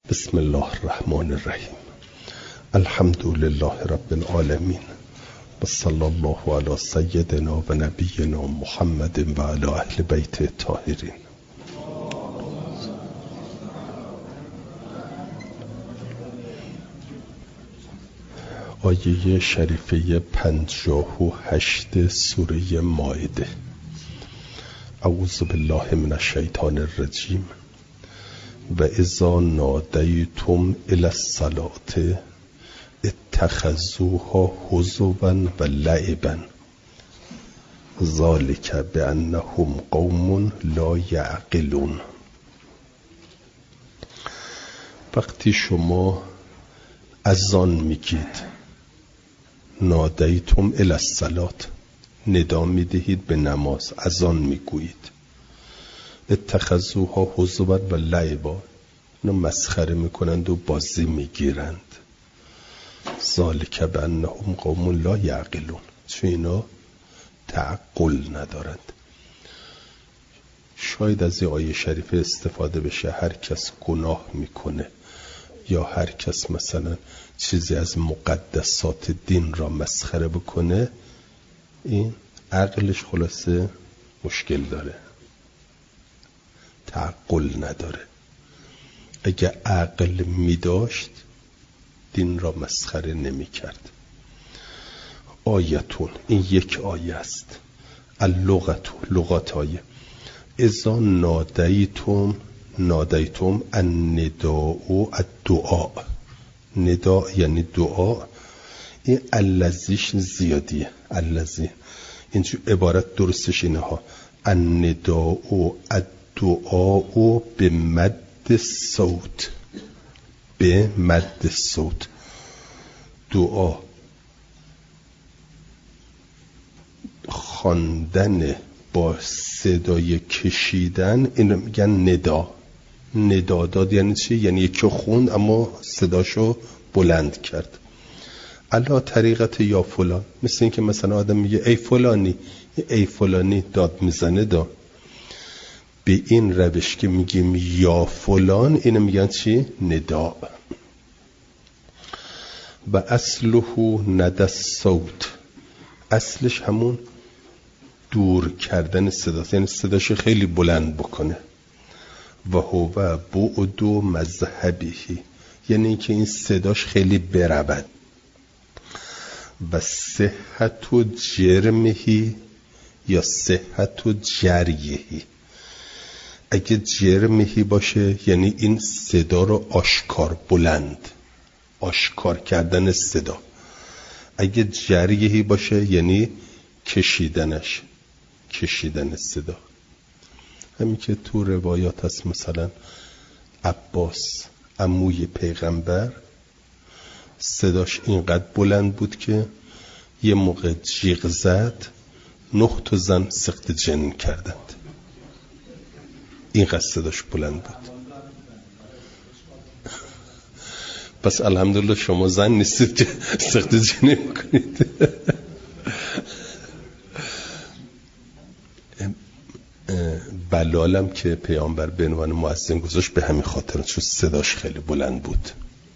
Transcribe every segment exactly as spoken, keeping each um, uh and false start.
بسم الله الرحمن الرحیم. الحمد لله رب العالمین و صلی الله علی سیدنا و نبینا محمد و علی اهل بیت الطاهرین. آیه شریفه پنجاه و هشت سوره مائده. اعوذ بالله من الشیطان الرجیم. و اذا نادیتم الی الصلاة اتخذوها هزوا و لعبا ذلک بانهم قوم لا یعقلون. وقتی شما اذان میگید، نادیتم الی الصلاة، ندا میدهید به نماز، اذان میگویید، اتخذوها هزوا و لعبا، اینو مسخره میکنند و بازی میگیرند. ذالک بانهم قوم لا یعقلون، چون اینا تعقل ندارند. شاید از این آیه شریفه استفاده بشه هر کس گناه میکنه یا هر کس مثلا چیزی از مقدسات دین را مسخره بکنه، این عقلش خلاصه مشکل داره، تعقل نداره. اگه عقل می داشت دین را مسخره نمی کرد. آیتون، این یک آیه است. اللغت، لغات آیه. اذا نادیتم، نادیتم النداء الدعاء، نداء یعنی دعا. این الذیش زیادیه، الذی، این عبارت درستش اینه ها. النداء الدعاء به مد صوت، به مد صوت. دعا خواندن با صدای کشیدن، اینو میگن ندا. ندا داد یعنی چی؟ یعنی یکی خوند اما صداشو بلند کرد. علا طریقت یا فلان، مثل این که مثلا آدم میگه ای فلانی، ای فلانی داد میزنه دا. به این روش که میگیم یا فلان، اینو میگن چی؟ ندا. و اصله ند الصوت، اصلش همون دور کردن صداست، یعنی صداش خیلی بلند بکنه. و هو بعد مذهبی، یعنی که این صداش خیلی برود. و صحت و جرمهی یا صحت و جریهی، اگه جرمهی باشه یعنی این صدا رو آشکار، بلند، آشکار کردن صدا. اگه جریهی باشه یعنی کشیدنش، کشیدن صدا. همین که تو روایات هست، مثلا عباس عموی پیغمبر صداش اینقدر بلند بود که یه موقع جیغ زد نه تا زن سقط جن کردند، اینقدر صداش بلند بود. پس الحمدلله شما زن نیستید که سقط جن میکنید. بلالم که پیامبر به عنوان مؤذن گذاشت به همین خاطر، چون صداش خیلی بلند بود.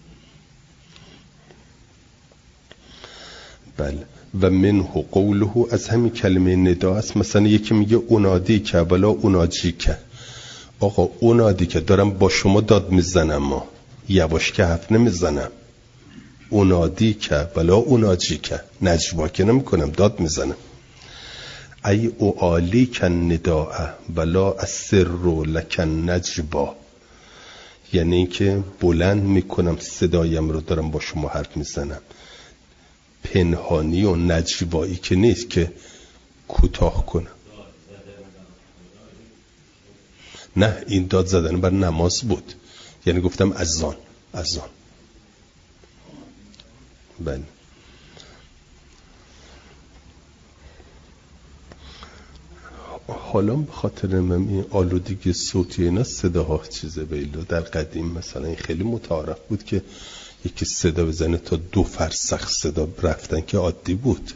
بله. و منه قوله، از همین کلمه ندا است. مثلا یکی میگه اونادی که ولا اوناجی که، آقا اونادی که دارم با شما داد میزنم، ما یواش که حرف نمیزنم. اونادی که ولا اوناجی که، نجوا که نمی کنم، داد میزنم. ای اعالی کن نداء ولا اسر لکن نجوا، یعنی که بلند میکنم صدایم رو، دارم با شما حرف میزنم، پنهانی و نجوایی که نیست که کوتاه کنم. نه، این داد زدن بر نماز بود، یعنی گفتم اذان، اذان. بله. حالا به خاطر من این آلودگی صوتی اینا صداها چیزه بیلو. در قدیم مثلا این خیلی متعارف بود که یکی صدا بزنه تا دو فرسخ صدا رفتن که عادی بود،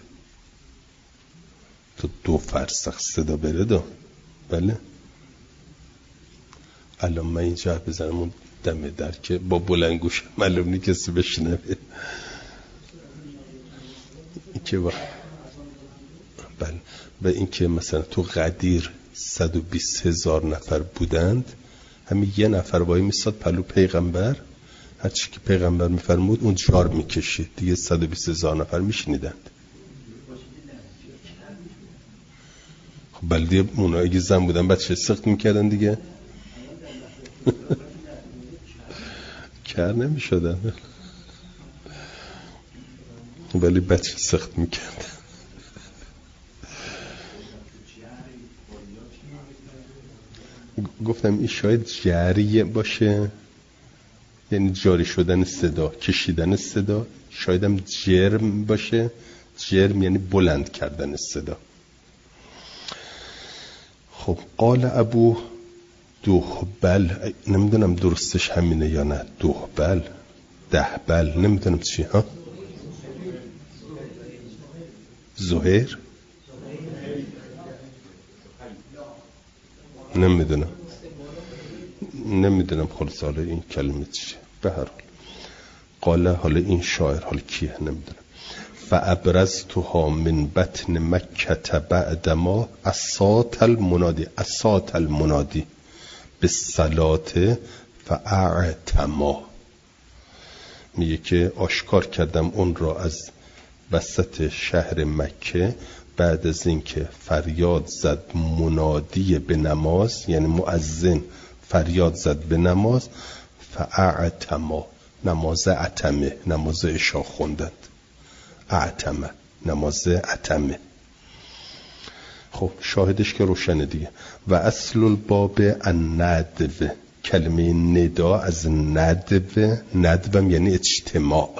تا دو فرسخ صدا بره دا. بله. الان من اینجا بزنم اون دم در که با بلندگوش معلوم نی کسی بشنوه که با بله و این که مثلا تو قدیر صد و بیست هزار نفر بودند، همین یه نفر وای میستاد پلو پیغمبر، هر چی که پیغمبر میفرمود اون جار میکشید دیگه، صد و بیست هزار نفر میشنیدند. خب بله دیگه اونا اگه زن بودن بچه سخت میکردن دیگه کار نمیشدن ولی بچه سخت میکردن. گفتم این شاید جریه باشه، یعنی جاری شدن صدا، کشیدن صدا. شاید هم جرم باشه، جرم یعنی بلند کردن صدا. خب قال ابو دهبل، نمیدونم درستش همینه یا نه، دهبل دهبل نمیدونم چی ها، زهیر نمیدونم نمیدونم خلاص حالا این کلمه چیه. به هر حال قال، حالا این شاعر حالا کیه نمیدونم. فابرزتها من بطن مکه بعدما اسات المنادی، اسات المنادی بالصلاه فاعتما، میگه که آشکار کردم اون را از وسط شهر مکه بعد از اینکه فریاد زد منادی به نماز، یعنی مؤذن فریاد زد به نماز، فاعتما، نماز عتمه، نماز عشا خوندند، اعتمه، نماز عتمه. خب شاهدش که روشنه دیگه. و اصل الباب الندو، کلمه ندا از ندو، ندوم یعنی اجتماع،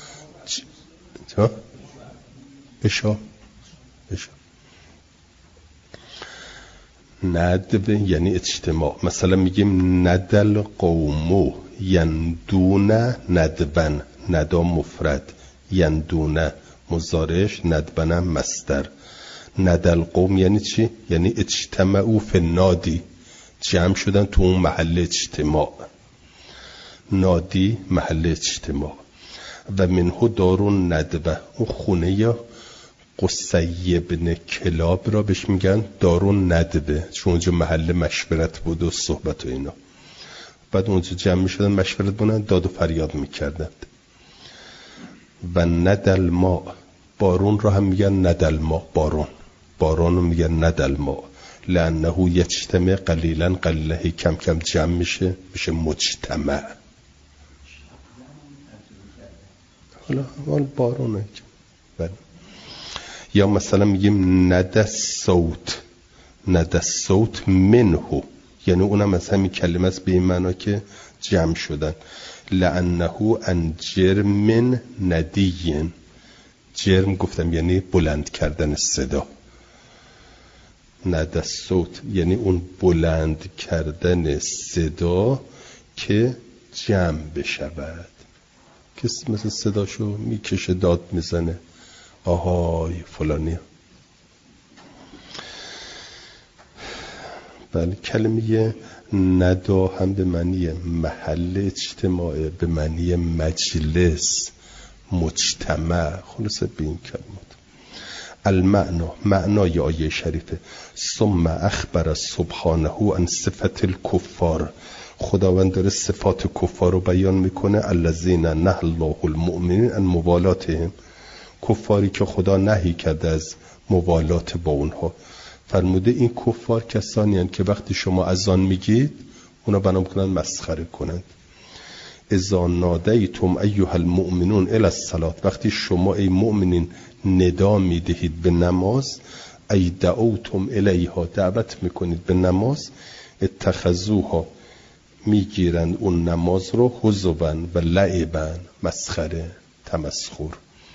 ها عشا عشا ندو یعنی اجتماع. مثلا میگیم ندل قومو یندون ندبن، ندا مفرد، یندونه مضارعش، ندبنم مصدر. ندل قوم یعنی چی؟ یعنی اجتمعوا فی النادی، جمع شدن تو اون محل اجتماع. نادی محل اجتماع. و منه دارون ندبه، اون خونه یا قصی ابن کلاب را بهش میگن دارون ندبه، چون اونجا محل مشورت بود و صحبت و اینا. بعد اونجا جمع میشدن مشورت بودن، داد و فریاد میکردند. و ندل ما، بارون را هم میگن ندل ما، بارون، بارون رو میگن ندل ما، لانه یجتمع قلیلا قلیله، کم کم جمع میشه میشه مجتمع. حالا حال بارونه. بله. یا مثلا میگیم ند صوت، ند صوت منه، یعنی اونم از همین کلمه است به این معنا که جمع شدن. لانه ان جرم ندیین، جرم گفتم یعنی بلند کردن صدا، ند صوت یعنی اون بلند کردن صدا که جمع بشود. کسی مثل صداشو میکشه داد میزنه آهای فلانی. بله کلمه ندا هم به معنی محل اجتماع، به معنی مجلس، مجتمع، خلاصه به این کلمات. المعنا، معنای آیه شریفه. ثم اخبر سبحانه عن صفت الکفار، خداوند داره صفات کفار رو بیان میکنه. الذین نهى الله المؤمنین عن موالاتهم، کفاری که خدا نهی کرده از موالات با اونها. فرموده این کفار کسانی هستند که وقتی شما اذان میگید اونا بنا میکنن مسخره کنند. اذا نادیتم ایها المؤمنون الی الصلاة، وقتی شما ای مؤمنین ندا میدهید به نماز، ای دعوتم الیها، دعوت میکنید به نماز، اتخذوها، میگیرند اون نماز رو هزوا و لعبا، مسخره، تمسخر.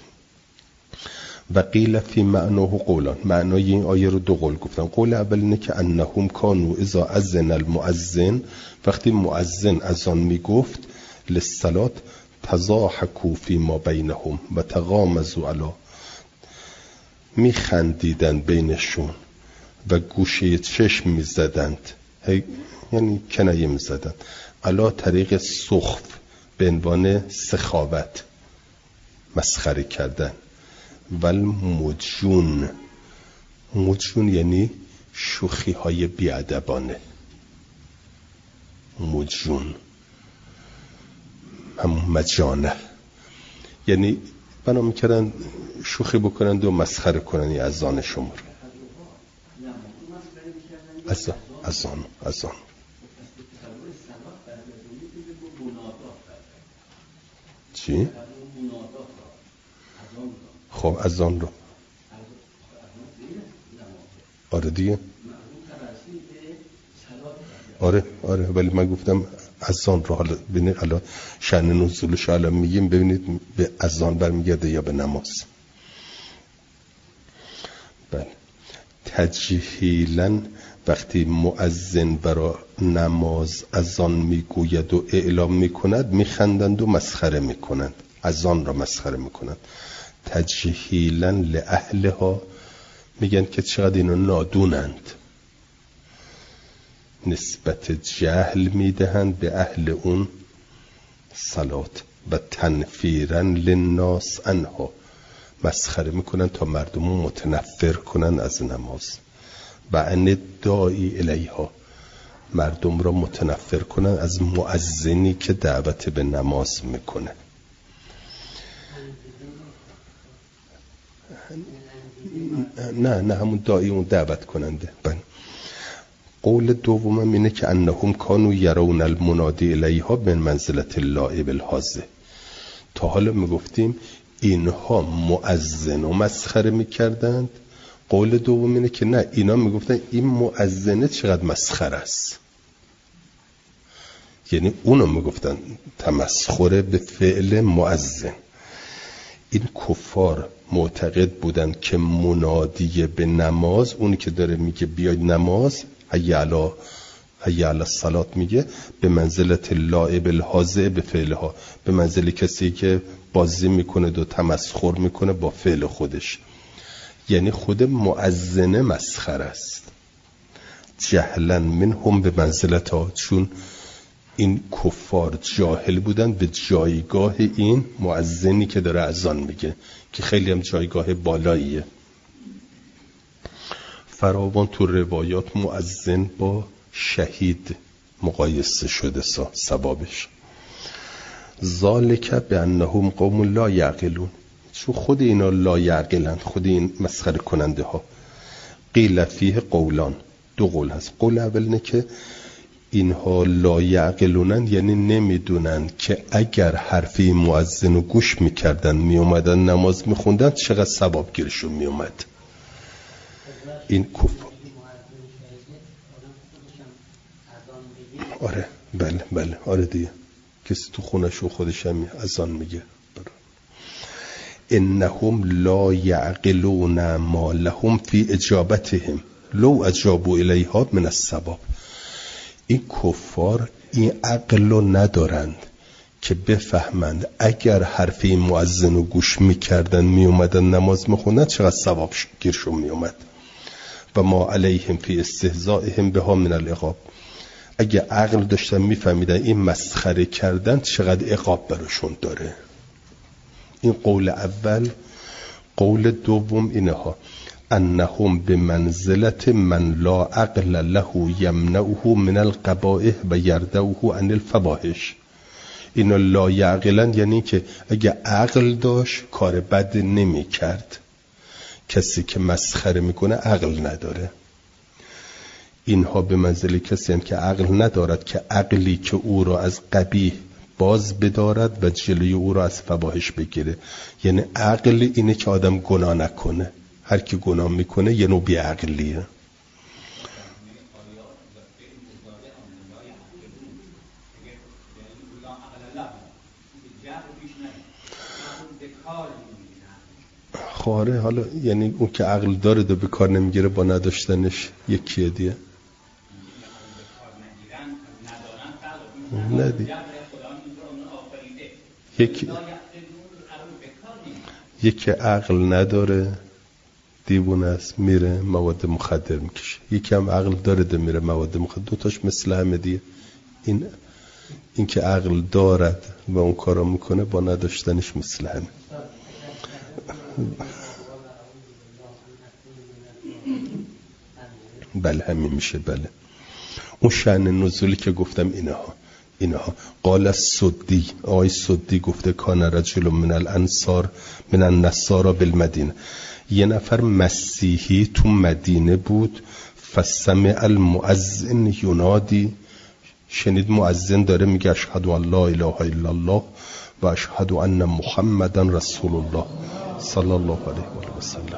و قیل فی معناه قولان، معنای این آیه رو دو قول گفتن. قول اول اینه که انهم کانوا اذا اذن المؤذن، وقتی مؤذن اذان میگفت للصلاة تضاحکوا فی ما بینهم و تغامزوا علی، میخندیدن بینشون و گوشه چشم میزدند هی یعنی کنایه میزدن علا طریق سخف به عنوان سخاوت مسخره کردن. ول مجون، مجون یعنی شوخی های بیادبانه. مجون همون مجانه، یعنی بنا میکردن شوخی بکنند و مسخره کنند از آن شما رو. از از آن از آن چی؟ خب از آن رو آره دیگه، آره آره ولی من گفتم از آن رو. حالا ببینید حالا شأن نزولش حالا میگیم، ببینید به از آن برمیگرده یا به نماز. بله. تجهیلاً وقتی مؤذن برای نماز از آن میگوید و اعلام میکند میخندند و مسخره میکنند، از آن را مسخره میکنند. تجهیلاً لأهلها، میگن که چقدر اینا نادونند، نسبت جهل میدهند به اهل اون صلات. و تنفیراً للناس عنها، مسخره میکنن تا مردم متنفر کنن از نماز. و ان داعی الیها، مردم را متنفر کنن از مؤذنی که دعوت به نماز میکنه. نه نه همون داعی، اون دعوت کننده. بله. قول دوم اینه که انهم کانوا یرون المنادی الیها من منزلت اللائب الحاضر. تا حالا میگفتیم اینها مؤذن و مسخره میکردند. قول دوم اینه که نه، اینا میگفتن این مؤذنه چقدر مسخره است، یعنی اونو میگفتن تمسخر به فعل مؤذن. این کفار معتقد بودند که منادی به نماز، اونی که داره میگه بیاید نماز، حی علی حی علی الصلاة، میگه به منزلت اللائب الحاضر به فعلها، به منزل کسی که بازی میکنه و تمسخر میکنه با فعل خودش. یعنی خود مؤذنه مسخره است. جهلا منهم به منزلتها، چون این کفار جاهل بودن به جایگاه این مؤذنی که داره اذان میگه، که خیلی هم جایگاه بالاییه. فراوان تو روایات مؤذن با شهید مقایسه شده سا ثوابش. ذالک بانهم قوم لا یعقلون، چون خود اینا لا یعقلن، خود این مسخره کننده ها. قیل فیه قولان، دو قول هست. قول اول اینه که اینها لا یعقلونن، یعنی نمیدونن که اگر حرفی مؤذن رو گوش میکردن میومدن نماز میخوندن چقدر ثواب گیرشون میومد. این کفر. آره بله بله آره دیگه، کسی تو خونش و خودش هم اذان میگه. انهم لا یعقلون ما لهم فی اجابتهم لو اجابوا الیها من الثواب. این کفار این عقل رو ندارند که بفهمند اگر حرف این مؤذن رو گوش میکردن میومدن نماز میخوندن چقدر ثواب گیرشون میومد. و ما علیهم فی استهزائهم بها من العقاب، اگه عقل داشتن میفهمیدن این مسخره کردن چقدر عقاب براشون داره. این قول اول. قول دوم اینها انهم به منزلت من لا عقل له یمنعه من القبائح و یردعه عن الفواحش. اینا لا یعقلن، یعنی که اگه عقل داشت کار بد نمی کرد. کسی که مسخره میکنه عقل نداره. اینها به منزله کسی هم که عقل ندارد، که عقلی که او را از قبیح باز بدارد و جلوی او را از فواحش بگیره. یعنی عقل اینه که آدم گناه نکنه. هر کی گناه میکنه یه نوع بیعقلیه. خاره حالا یعنی اون که عقل داره دو به کار نمیگیره با نداشتنش یکیه دیگه. نه دیگه. یکی یکی عقل نداره، دیوونه است میره مواد مخدر میکشه، یکی هم عقل داره ده میره مواد مخدر، دوتاش مثل همه دیگه. این این که عقل دارد و اون کارا میکنه با نداشتنش مثل همه. بله همین میشه. بله اون شأن نزولی که گفتم اینها اینها قال السدی، آقای سدی گفته کان رجل من الانصار من النصارى بالمدینه، یه نفر مسیحی تو مدینه بود، فسمع المؤذن ینادی، شنید مؤذن داره میگه اشهد ان لا اله الا الله و اشهد ان محمدا رسول الله صلی الله علیه و آله و سلم.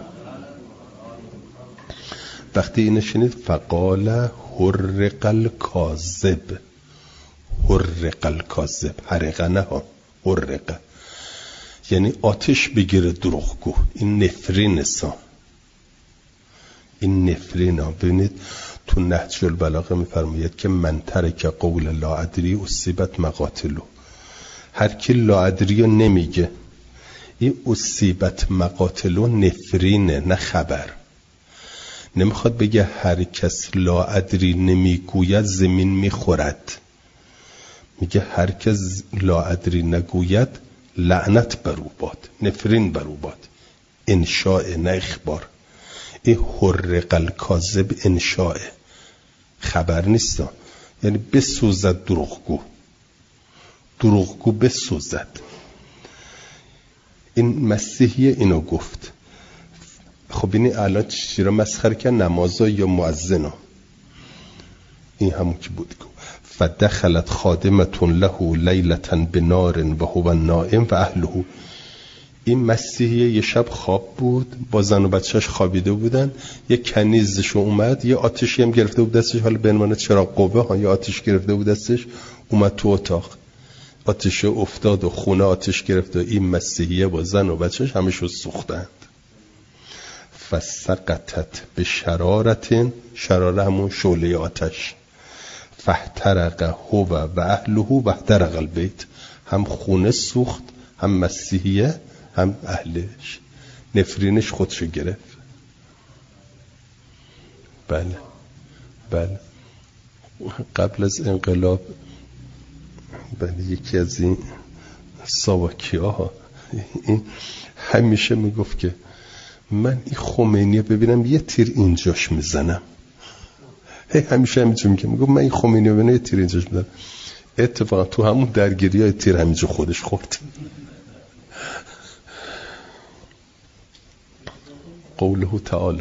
وقتی اینو شنید فقال حرق الکاذب، حرق الکاذب، حرقه نه ها، حرقه یعنی آتش بگیره دروغگو. این نفرین است، این نفرین ها. ببینید تو نهج البلاغه میفرماید که من ترک قول لا ادری اصیبت مقاتلو، هر کی لا ادری رو نمیگه، این اصیبت مقاتلو نفرینه نه خبر. نمیخواد بگه هر کس لا ادری نمیگوید زمین میخورد، میگه هر کس لا ادری نگوید لعنت بر او باد، نفرین بر او باد. انشاء نه اخبار. این حرق الکاذب انشاء، خبر نیست، یعنی بسوزد دروغگو، دروغگو بسوزد. این مسیحی اینو گفت. خب این الان چی را مسخره کرد؟ نمازا یا مؤذنا؟ این همون که بود. فدخلت خادمتون له لیلتا بنار و هو نائم و اهله. این مسیحی یه شب خواب بود، با زن و بچهش خوابیده بودن، یه کنیزش اومد، یه آتشی هم گرفته بود دستش، حالا به عنوان چراغ قوه ها یه آتش گرفته بود دستش، اومد تو اتاق، آتش افتاد و خونه آتش گرفت و این مسیحیه با زن و بچهش همشو سوختند. فسقطت به شرارتن، شراره همون شعله آتش، فاحترق هو و اهله و احترق البیت، هم خونه سوخت هم مسیحیه هم اهلش، نفرینش خودشو گرفت. بله بله قبل از انقلاب بله یکی از این ساواکی ها این همیشه میگفت که من این خمینی ببینم یه تیر اینجاش میزنم، هی همیشه همینجا میگه، میگم من این خمینی ببینم یه تیر اینجاش میزنم. اتفاقا تو همون درگیری های تیر همینجا خودش خورد. قوله تعالی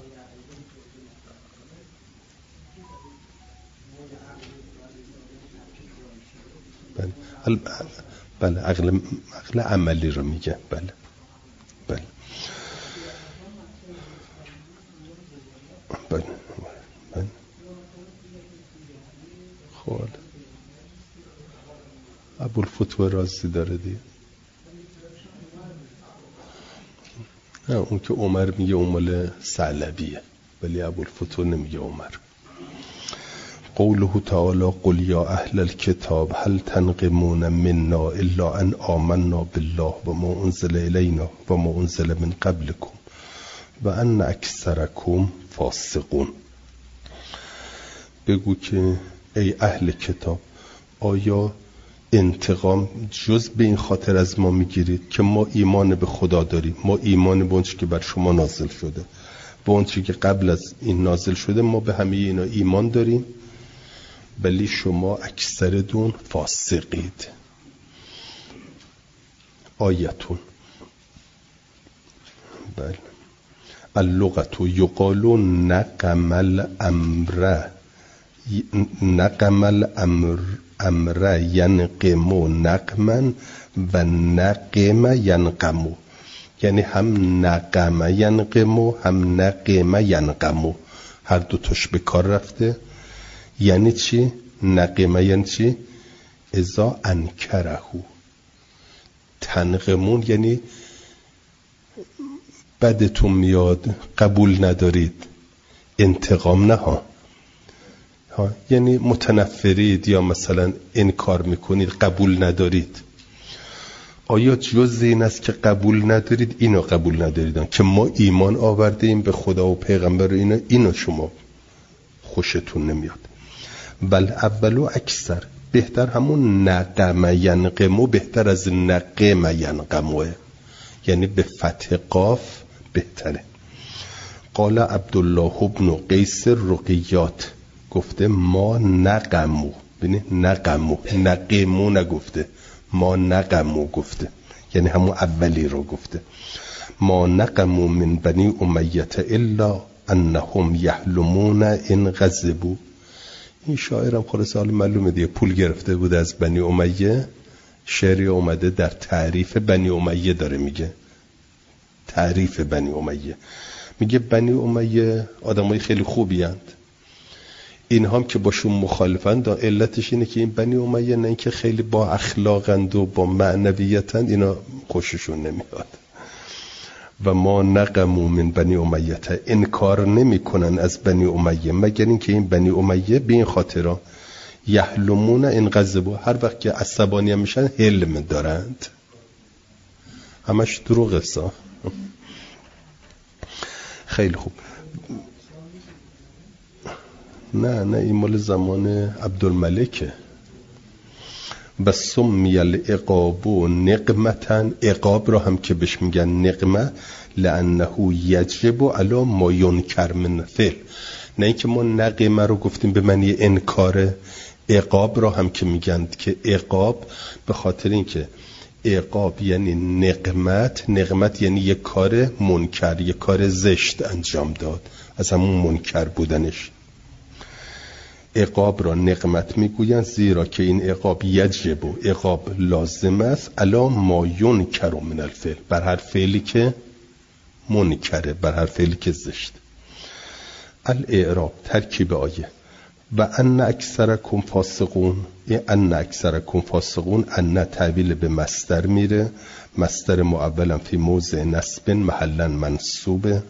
بله بله عقل عقل عملی رو میگه. بله بله بله بله خب ابوالفتوح رازی داره دیگه. نه اون که عمر میگه اون مال ثعلبیه، ولی ابوالفتوح نمیگه عمر. قوله تعالی قل یا اهل الكتاب هل تنقمون منا الا ان آمنا بالله و ما انزل الینا و ما انزل من قبلكم و ان اکثرکم فاسقون. بگو که ای اهل کتاب آیا انتقام جز به این خاطر از ما میگیرید که ما ایمان به خدا داریم، ما ایمان به اونچه که بر شما نازل شده، به اونچه که قبل از این نازل شده، ما به همه اینا ایمان داریم، ولی شما اکثرتون فاسقید. آیتون بله اللغت یقال نقم الامر، نقم الامر امر ینقم نقما و نقم ینقم، یعنی هم نقم ینقم هم نقم ینقم، هر دو تاش به کار رفته. یعنی چی؟ نقم یعنی چی؟ اذا انکره، تنقمون یعنی بدتون میاد قبول ندارید، انتقام نه ها. ها یعنی متنفرید یا مثلا انکار میکنید، قبول ندارید. آیا جز این است که قبول ندارید اینو قبول ندارید که ما ایمان آورده ایم به خدا و پیغمبر و اینا اینو شما خوشتون نمیاد؟ بل اولو اکثر، بهتر همون نقم ینقمو بهتر از نقم ینقموه، یعنی به فتح قاف بهتره. قال عبدالله ابن قیس رقیات گفته ما نقمو، ببین نقمو نقمو نگفته، ما نقمو گفته، یعنی همون اولی رو گفته. ما نقمو من بنی امیت الا انهم یحلمون ان غضبوا. این شاعرم خلاص حالا معلومه دیگه پول گرفته بود از بنی امیه، شعری اومده در تعریف بنی امیه داره میگه، تعریف بنی امیه میگه بنی امیه آدمای خیلی خوبی هستند، این هم که باشون مخالفند علتش اینه که این بنی امیه نه اینکه خیلی با اخلاقند و با معنویتند، اینا خوششون نمیاد. و ما نقمو من بنی امیه، انکار نمی کنن از بنی امیه مگر اینکه این بنی امیه به این خاطر یحلمون ان غضبوا، هر وقت که عصبانی میشن حلم دارند، همش دروغ است. خیلی خوب. نه نه این مال زمان عبدالملکه. و سمی العقاب و نقمتن، عقاب را هم که بهش میگن نقمه لانه یجب علی ما ینکر من فعل، نه اینکه ما نقمه رو گفتیم به معنی انکاره، عقاب را هم که میگن که عقاب به خاطر اینکه عقاب یعنی نقمت، نقمت یعنی یک کار منکر، یک کار زشت انجام داد، از همون منکر بودنش عقاب را نقمت میگویند، زیرا که این عقاب یجب و عقاب لازم است علی ما ینکر من الفعل، بر هر فعلی که منکره، بر هر فعلی که زشت. الاعراب ترکیب آیه و ان اکثرکم فاسقون، این ان اکثرکم فاسقون ان تعبیل به مصدر میره، مصدر معولا فی موضع نصب محلا منصوبه،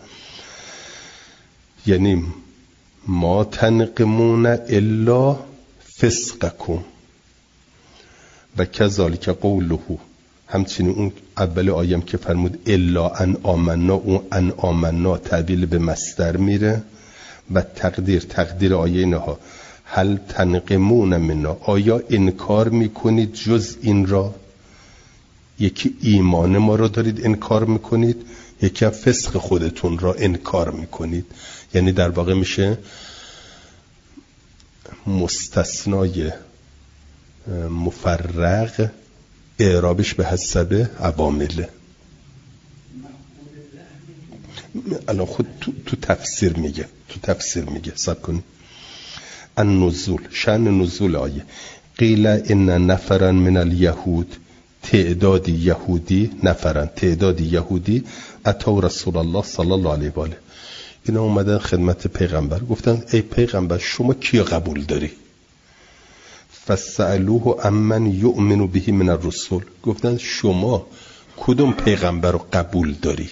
یعنی ما تنقمون الا فسقکم و کذالک قوله، همچنین اون اول آیم که فرمود الا ان آمنا، اون ان آمنا تعبیل به مصدر میره و تقدیر تقدیر آیه اینها هل تنقمون منا، آیا انکار میکنید جز این را؟ یکی ایمان ما رو دارید انکار میکنید، یکی فسق خودتون را انکار میکنید، یعنی در واقع میشه مستثنای مفرق، اعرابش به حسب عوامله. الان خود تو, تو تفسیر میگه، تو تفسیر میگه صبر کنید. النزول، شأن نزول آیه قیل ان نفرا من الیهود، تعدادی یهودی، نفرا تعدادی یهودی اتوا رسول الله صلی الله علیه و آله، اینا اومدن خدمت پیغمبر گفتن ای پیغمبر شما کیو قبول داری؟ فسألوه امن یؤمن به من الرسول، گفتن شما کدوم پیغمبر رو قبول داری؟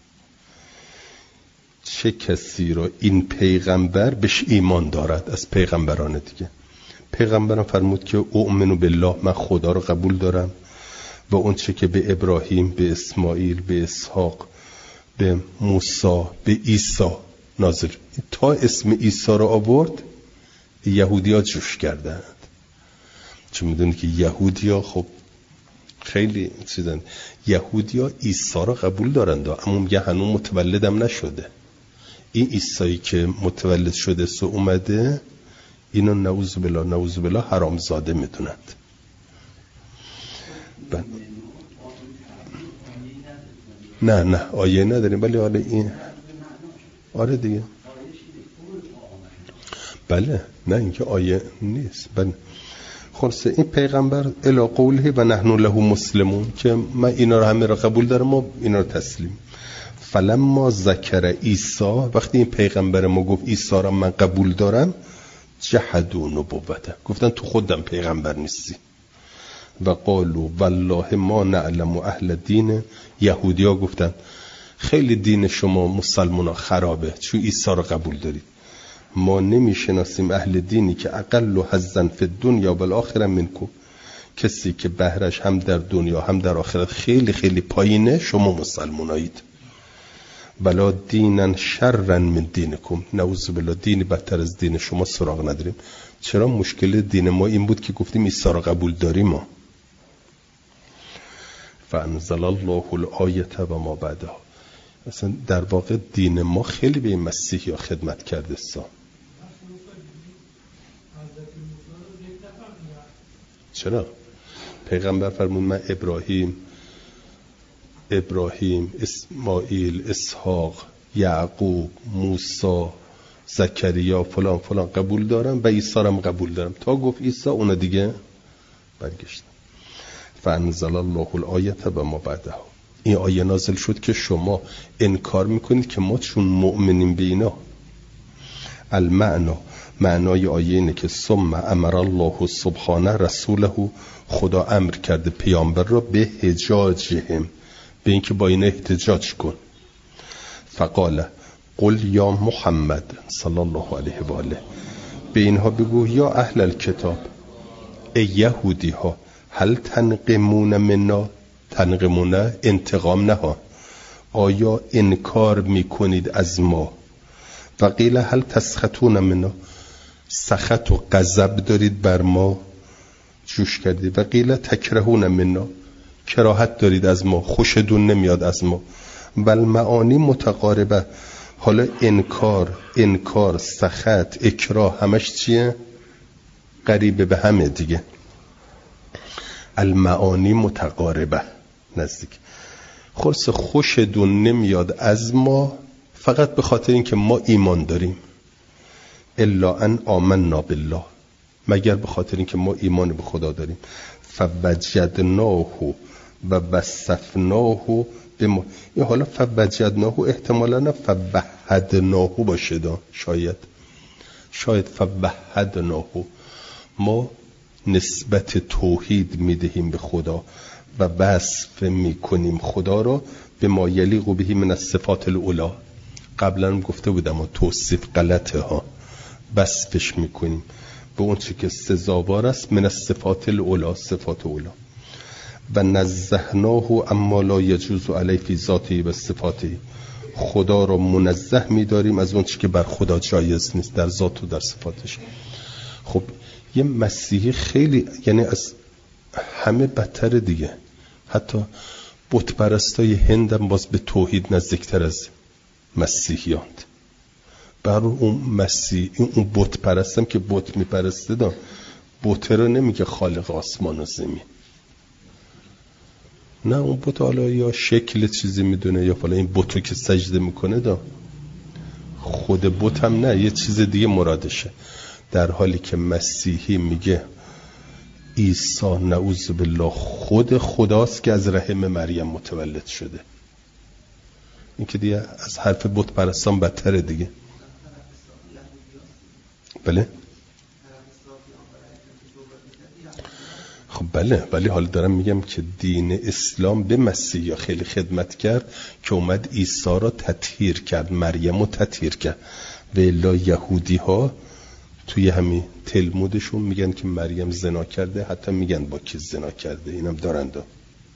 چه کسی رو این پیغمبر بهش ایمان دارد از پیغمبران دیگه؟ پیغمبرم فرمود که اؤمن بالله، من خدا رو قبول دارم و اون چه که به ابراهیم، به اسماعیل، به اسحاق، به موسی، به عیسی نازل، تا اسم عیسی رو آورد یهودی ها جوش کردند، چون میدونید که یهودی ها خب خیلی چیزن، یهودی ها عیسی رو قبول دارند اما میگه هنوز متولدم نشده، این عیسی که متولد شده سو اومده اینو نعوذ بالله نعوذ بالله حرام زاده میدونند. بله. نه نه آیه نداریم ولی حالا این آره دیگه، بله نه اینکه آیه نیست. بله خلاصه این پیغمبر الی قوله و نحن له مسلمون، که من اینا رو همه رو قبول دارم و اینا رو تسلیم. فلما ذکر عیسی، وقتی این پیغمبر ما گفت عیسی را من قبول دارم، جحدوا نبوته، گفتن تو خودم پیغمبر نیستی. و قالوا والله ما نعلم اهل دین، یهودی ها گفتن خیلی دین شما مسلمان ها خرابه چون عیسی را قبول دارید، ما نمیشناسیم اهل دینی که اقل حظا فی الدنیا و الاخره منکم، کسی که بهرش هم در دنیا هم در آخرت خیلی خیلی پایینه شما مسلمانایید. بلا دینن شرن من دینکم، نعوذ بالله دینی بدتر از دین شما سراغ نداریم. چرا؟ مشکل دین ما این بود که گفتیم عیسی را قبول داریم ما. فانزل الله الآیه و ما بعدها. مثلا در واقع دین ما خیلی به مسیحی ها خدمت کرده سا. چرا؟ پیغمبر فرمود من ابراهیم ابراهیم اسماعیل اسحاق یعقوب موسی زکریا فلان فلان قبول دارم و عیسی هم قبول دارم. تا گفت عیسی اونا دیگه برگشتن. فانزل الله الآیه و ما بعدها. این آیه نازل شد که شما انکار میکنید که ما چون مؤمنیم به اینا. المعنا، معنای آیه اینه که ثم امر الله سبحانه رسوله، خدا امر کرده پیامبر را به حجاجهم، به اینکه با اینا احتجاج کن. فقال قل یا محمد صلی الله علیه و آله، به اینها بگو یا اهل الکتاب، ای یهودی ها، هل تنقمون منا، تنقمون انتقام نه ها، آیا انکار میکنید از ما؟ و قیل هل تسخطون منا، سخط و غضب دارید بر ما، جوش کردید. و قیل تکرهون منا، کراهت دارید از ما، خوشتون نمیاد از ما. بل معانی متقاربه. حالا انکار انکار سخط اکراه همش چیه؟ قریبه به همه دیگه. المعانی متقاربه، نزدیک. خلاص خوشتون نمیاد از ما فقط به خاطر اینکه ما ایمان داریم. الا ان آمنا بالله، مگر به خاطر اینکه ما ایمان به خدا داریم. فوجدناه و وصفناه بما، این حالا فوجدناه احتمالا نه فوحدناه باشه دا، شاید شاید فوحدناه، ما نسبت توحید میدهیم به خدا و وصف میکنیم خدا را به ما یلیق به من الصفات الاولی. قبلا گفته بودم و توصیف غلطه ها، وصفش میکنیم به اون چی که سزاوار است من الصفات الاولی، صفات اولی. و نزهناه اما لا یجوز علیه فی ذاته و صفاته، خدا را منزه میداریم از اون چی که بر خدا جایز نیست در ذات و در صفاتش. خب یه مسیحی خیلی، یعنی از همه بدتر دیگه، حتی بت پرستای هند هم باز به توحید نزدیکتر از مسیحیاند. برای اون مسیح، اون بت پرستم که بت میپرسته دا، بت رو نمیگه خالق آسمان و زمین، نه اون بت حالا یا شکل چیزی میدونه یا فلا این بتو که سجده میکنه دا، خود بت هم نه، یه چیز دیگه مرادشه. در حالی که مسیحی میگه عیسی نعوذ بالله خود خداست که از رحم مریم متولد شده. این که دیگه از حرف بت پرستان بدتره دیگه. بله خب بله، ولی حالا دارم میگم که دین اسلام به مسیحا خیلی خدمت کرد که اومد عیسی را تطهیر کرد، مریم رو تطهیر کرد. و الا یهودی ها توی همین تلمودشون میگن که مریم زنا کرده، حتی میگن با کی زنا کرده، اینم دارنده.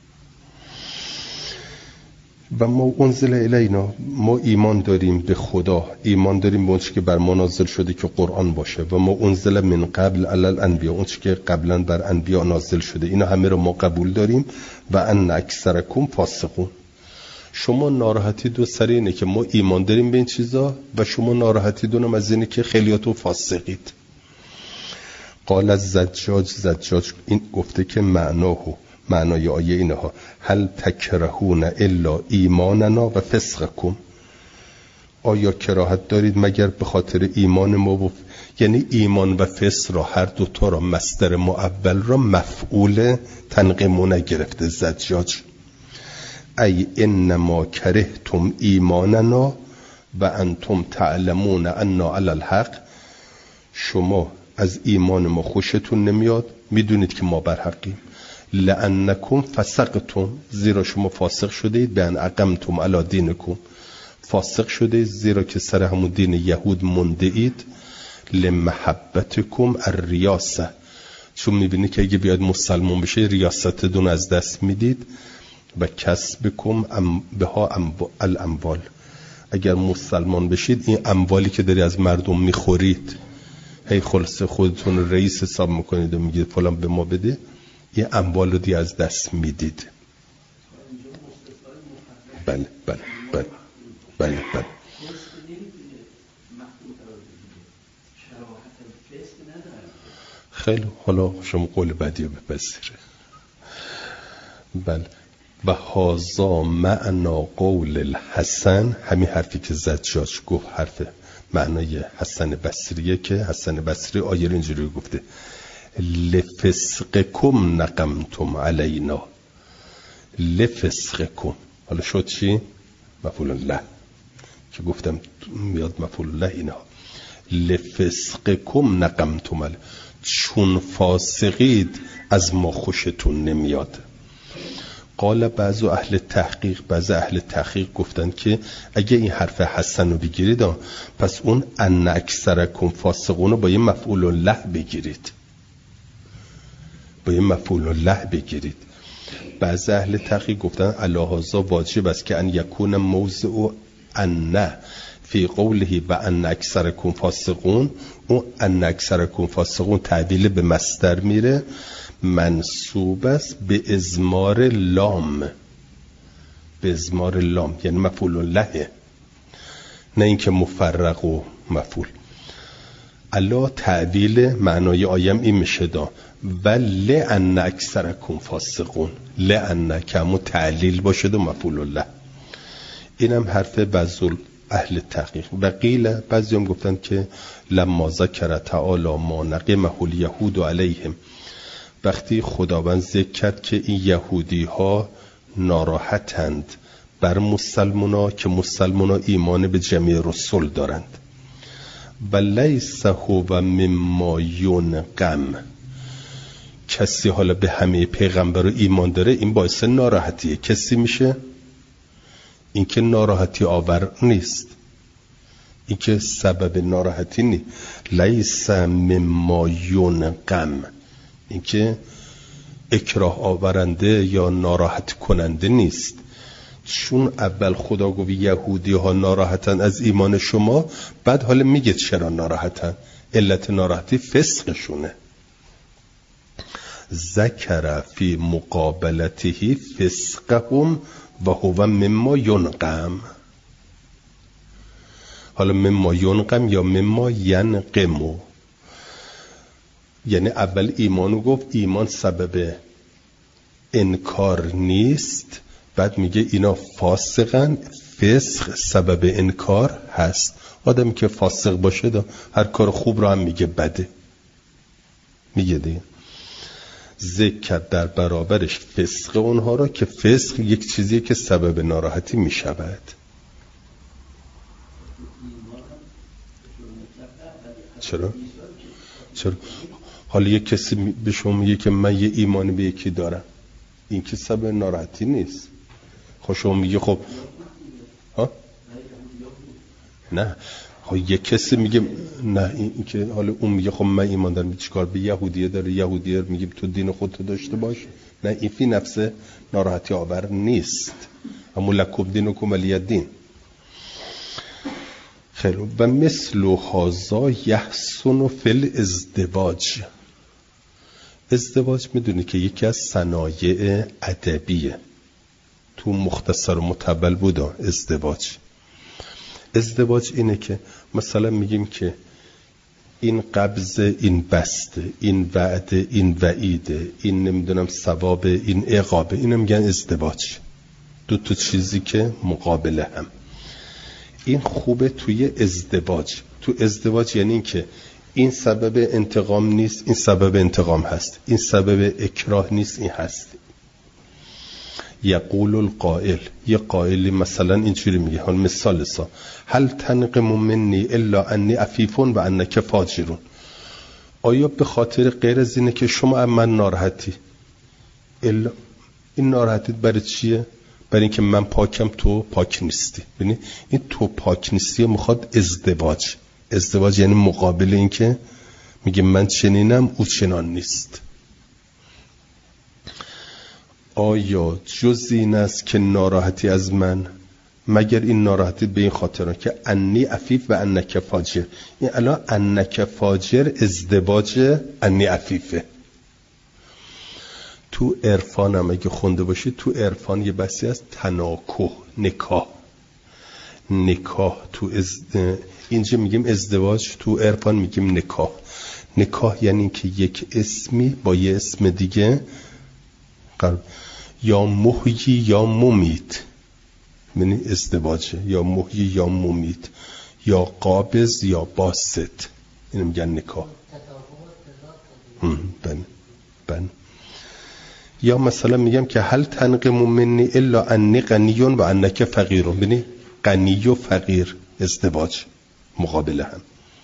و ما انزل الینا، ما ایمان داریم به خدا، ایمان داریم به اونچه که بر ما نازل شده که قرآن باشه. و ما انزل من قبل علی الانبیا، اونچه که قبلا بر انبیا نازل شده، اینا همه رو ما قبول داریم. و ان اکثرکم فاسقون، شما ناراحتی دو سر اینه که ما ایمان داریم به این چیزا و شما ناراحتی دونم از اینه که خیلیاتون فاسقید. قال الزجاج، زجاج این گفته که معناه، معنای آیه اینها، هل تکرهون الا ایماننا و فسقکم، آیا کراهت دارید مگر به خاطر ایمان ما و ف... یعنی ایمان و فسق را، هر دوتا را، مصدر معول را مفعول تنقیمونه گرفته زجاج. ای انما کرهتم ایماننا و انتم تعلمون انا علی الحق، شما از ایمان ما خوشتون نمیاد، میدونید که ما بر حقیم. لانکم فسقتم، زیرا شما فاسق شدید، به ان اقمتم علی دینکم، فاسق شدید زیرا که سر همون دین یهود مونده اید. لمحبتکم الریاسه، چون میبینی که اگه بیاد مسلمان بشه ریاستتون از دست میدید. و کسبکم ام بها الاموال، اگر مسلمان بشید این اموالی که داری از مردم میخورید هی خلاصه خودتون رئیس حساب میکنید و میگید فلان به ما بده، این اموال رو دی از دست میدید. بله بله بله بله بله خیلی. حالا شما قول بعدی رو بپذیره. بله. و هازا معنا قول الحسن، همین حرفی که زجاج گفت حرف معنای حسن بصریه که حسن بصری آیه اینجوری گفته لفسقکم نقمتم علینا. لفسقکم حالا شد چی؟ مفعول الله که گفتم میاد مفعول الله اینا. لفسقکم نقمتم علینا، چون فاسقید از ما خوشتون نمیاد. قال بعض اهل تحقیق، بعض اهل تحقیق گفتن که اگه این حرف حسن رو بگیرید پس اون ان اکثرکم فاسقون رو با یه مفعول الله بگیرید، با یه مفعول الله بگیرید. بعض اهل تحقیق گفتن الهازا واجب است که ان یکون موضع ان فی قوله و ان اکثرکم فاسقون، اون ان اکثرکم فاسقون تعبیل به مصدر میره، منصوب است به ازمار لام، به ازمار لام یعنی مفعول الله، نه اینکه مفرق و مفعول. الله تعبیل معنای آیم این میشه دا و لئن اکثرکم فاسقون، لئن که همون تعلیل باشه و مفعول الله. اینم حرف بعض اهل تحقیق. و قیل بعضی هم گفتن که لما ذکر تعالی ما نقمه الیهود علیهم، وقتی خداوند ذکر کرد که این یهودی ها ناراحتند بر مسلمونا که مسلمونا ایمان به جمیع رسول دارند. و لیس هو مما ینقم، کسی حالا به همه پیغمبر رو ایمان داره این باعث ناراحتیه کسی میشه؟ این که ناراحتی آور نیست، این که سبب ناراحتی نیست. لیس مما ینقم، این که اکراه آورنده یا ناراحت کننده نیست. چون اول خدا گفت یهودی ها ناراحتن از ایمان شما، بعد حالا میگه چرا ناراحتن، علت ناراحتی فسقشونه. ذکر فی مقابلته فسقهم و هو مما ینقم. حالا مما ینقم یا مما ینقمو، یعنی اول ایمانو گفت ایمان سبب انکار نیست، بعد میگه اینا فاسقن، فسق سبب انکار هست. آدمی که فاسق باشه دا هر کار خوب رو هم میگه بده، میگه دیگه. ذکر در برابرش فسق اونها را که فسق یک چیزیه که سبب ناراحتی میشود. چرا؟ چرا؟ حالا یک کسی به شما میگه که من یه ایمانی به یکی دارم، این که سبب ناراحتی نیست. خب شما میگه خب ها؟ نه خب یک کسی میگه نه، این که حالا اون میگه خب من ایمان دارم، چیکار به یهودیه داره، یهودیه میگه تو دین خودت داشته باش. نه، این فی نفسه ناراحتی آور نیست. اما لکم دینکم ولی دین. خیلی. و مثل هذا یحسن فی الازدواج. ازدواج میدونی که یکی از صنایع ادبیه، تو مختصر متول بودا ازدواج. ازدواج اینه که مثلا میگیم که این قبض، این بسته، این وعده، این وعیده، این نمیدونم ثواب، این عقابه، اینو میگن ازدواج. دو تا چیزی که مقابله هم. این خوبه توی ازدواج. تو ازدواج یعنی این که این سبب انتقام نیست، این سبب انتقام هست، این سبب اکراه نیست، این هست. یقول القائل، یه قائلی مثلا اینجوری میگه، حال مثال سا هل تنقم منی الا انی عفیفون و انک فاجرون. آیا به خاطر غیر از اینه که شما من ناراحتی؟ الا این ناراحتیت برای چیه؟ برای اینکه من پاکم تو پاک نیستی. ببین این تو پاک نیستی میخواد ازدواج. ازدواج یعنی مقابل این که میگه من چنینم او چنان نیست. آیا جز این است که ناراحتی از من؟ مگر این ناراحتی به این خاطر که انی عفیف و انک فاجر. این الان انک فاجر ازدواج انی عفیفه. تو عرفان هم اگه خونده باشید، تو عرفان یه بحثی از تناکح، نکاح. نکاح تو از... اینجا میگیم ازدواج، تو عرفان میگیم نکاح. نکاح یعنی که یک اسمی با یه اسم دیگه قرب. یا محیی یا ممیت، یعنی ازدواجه، یا محیی یا ممیت، یا قابض یا باسط، اینو میگن نکاح. بله بله. یا مثلا میگم که هل تنقم منی الا انی غنی و انک فقیر. ببینی غنی و فقیر ازدواج مقابله هم.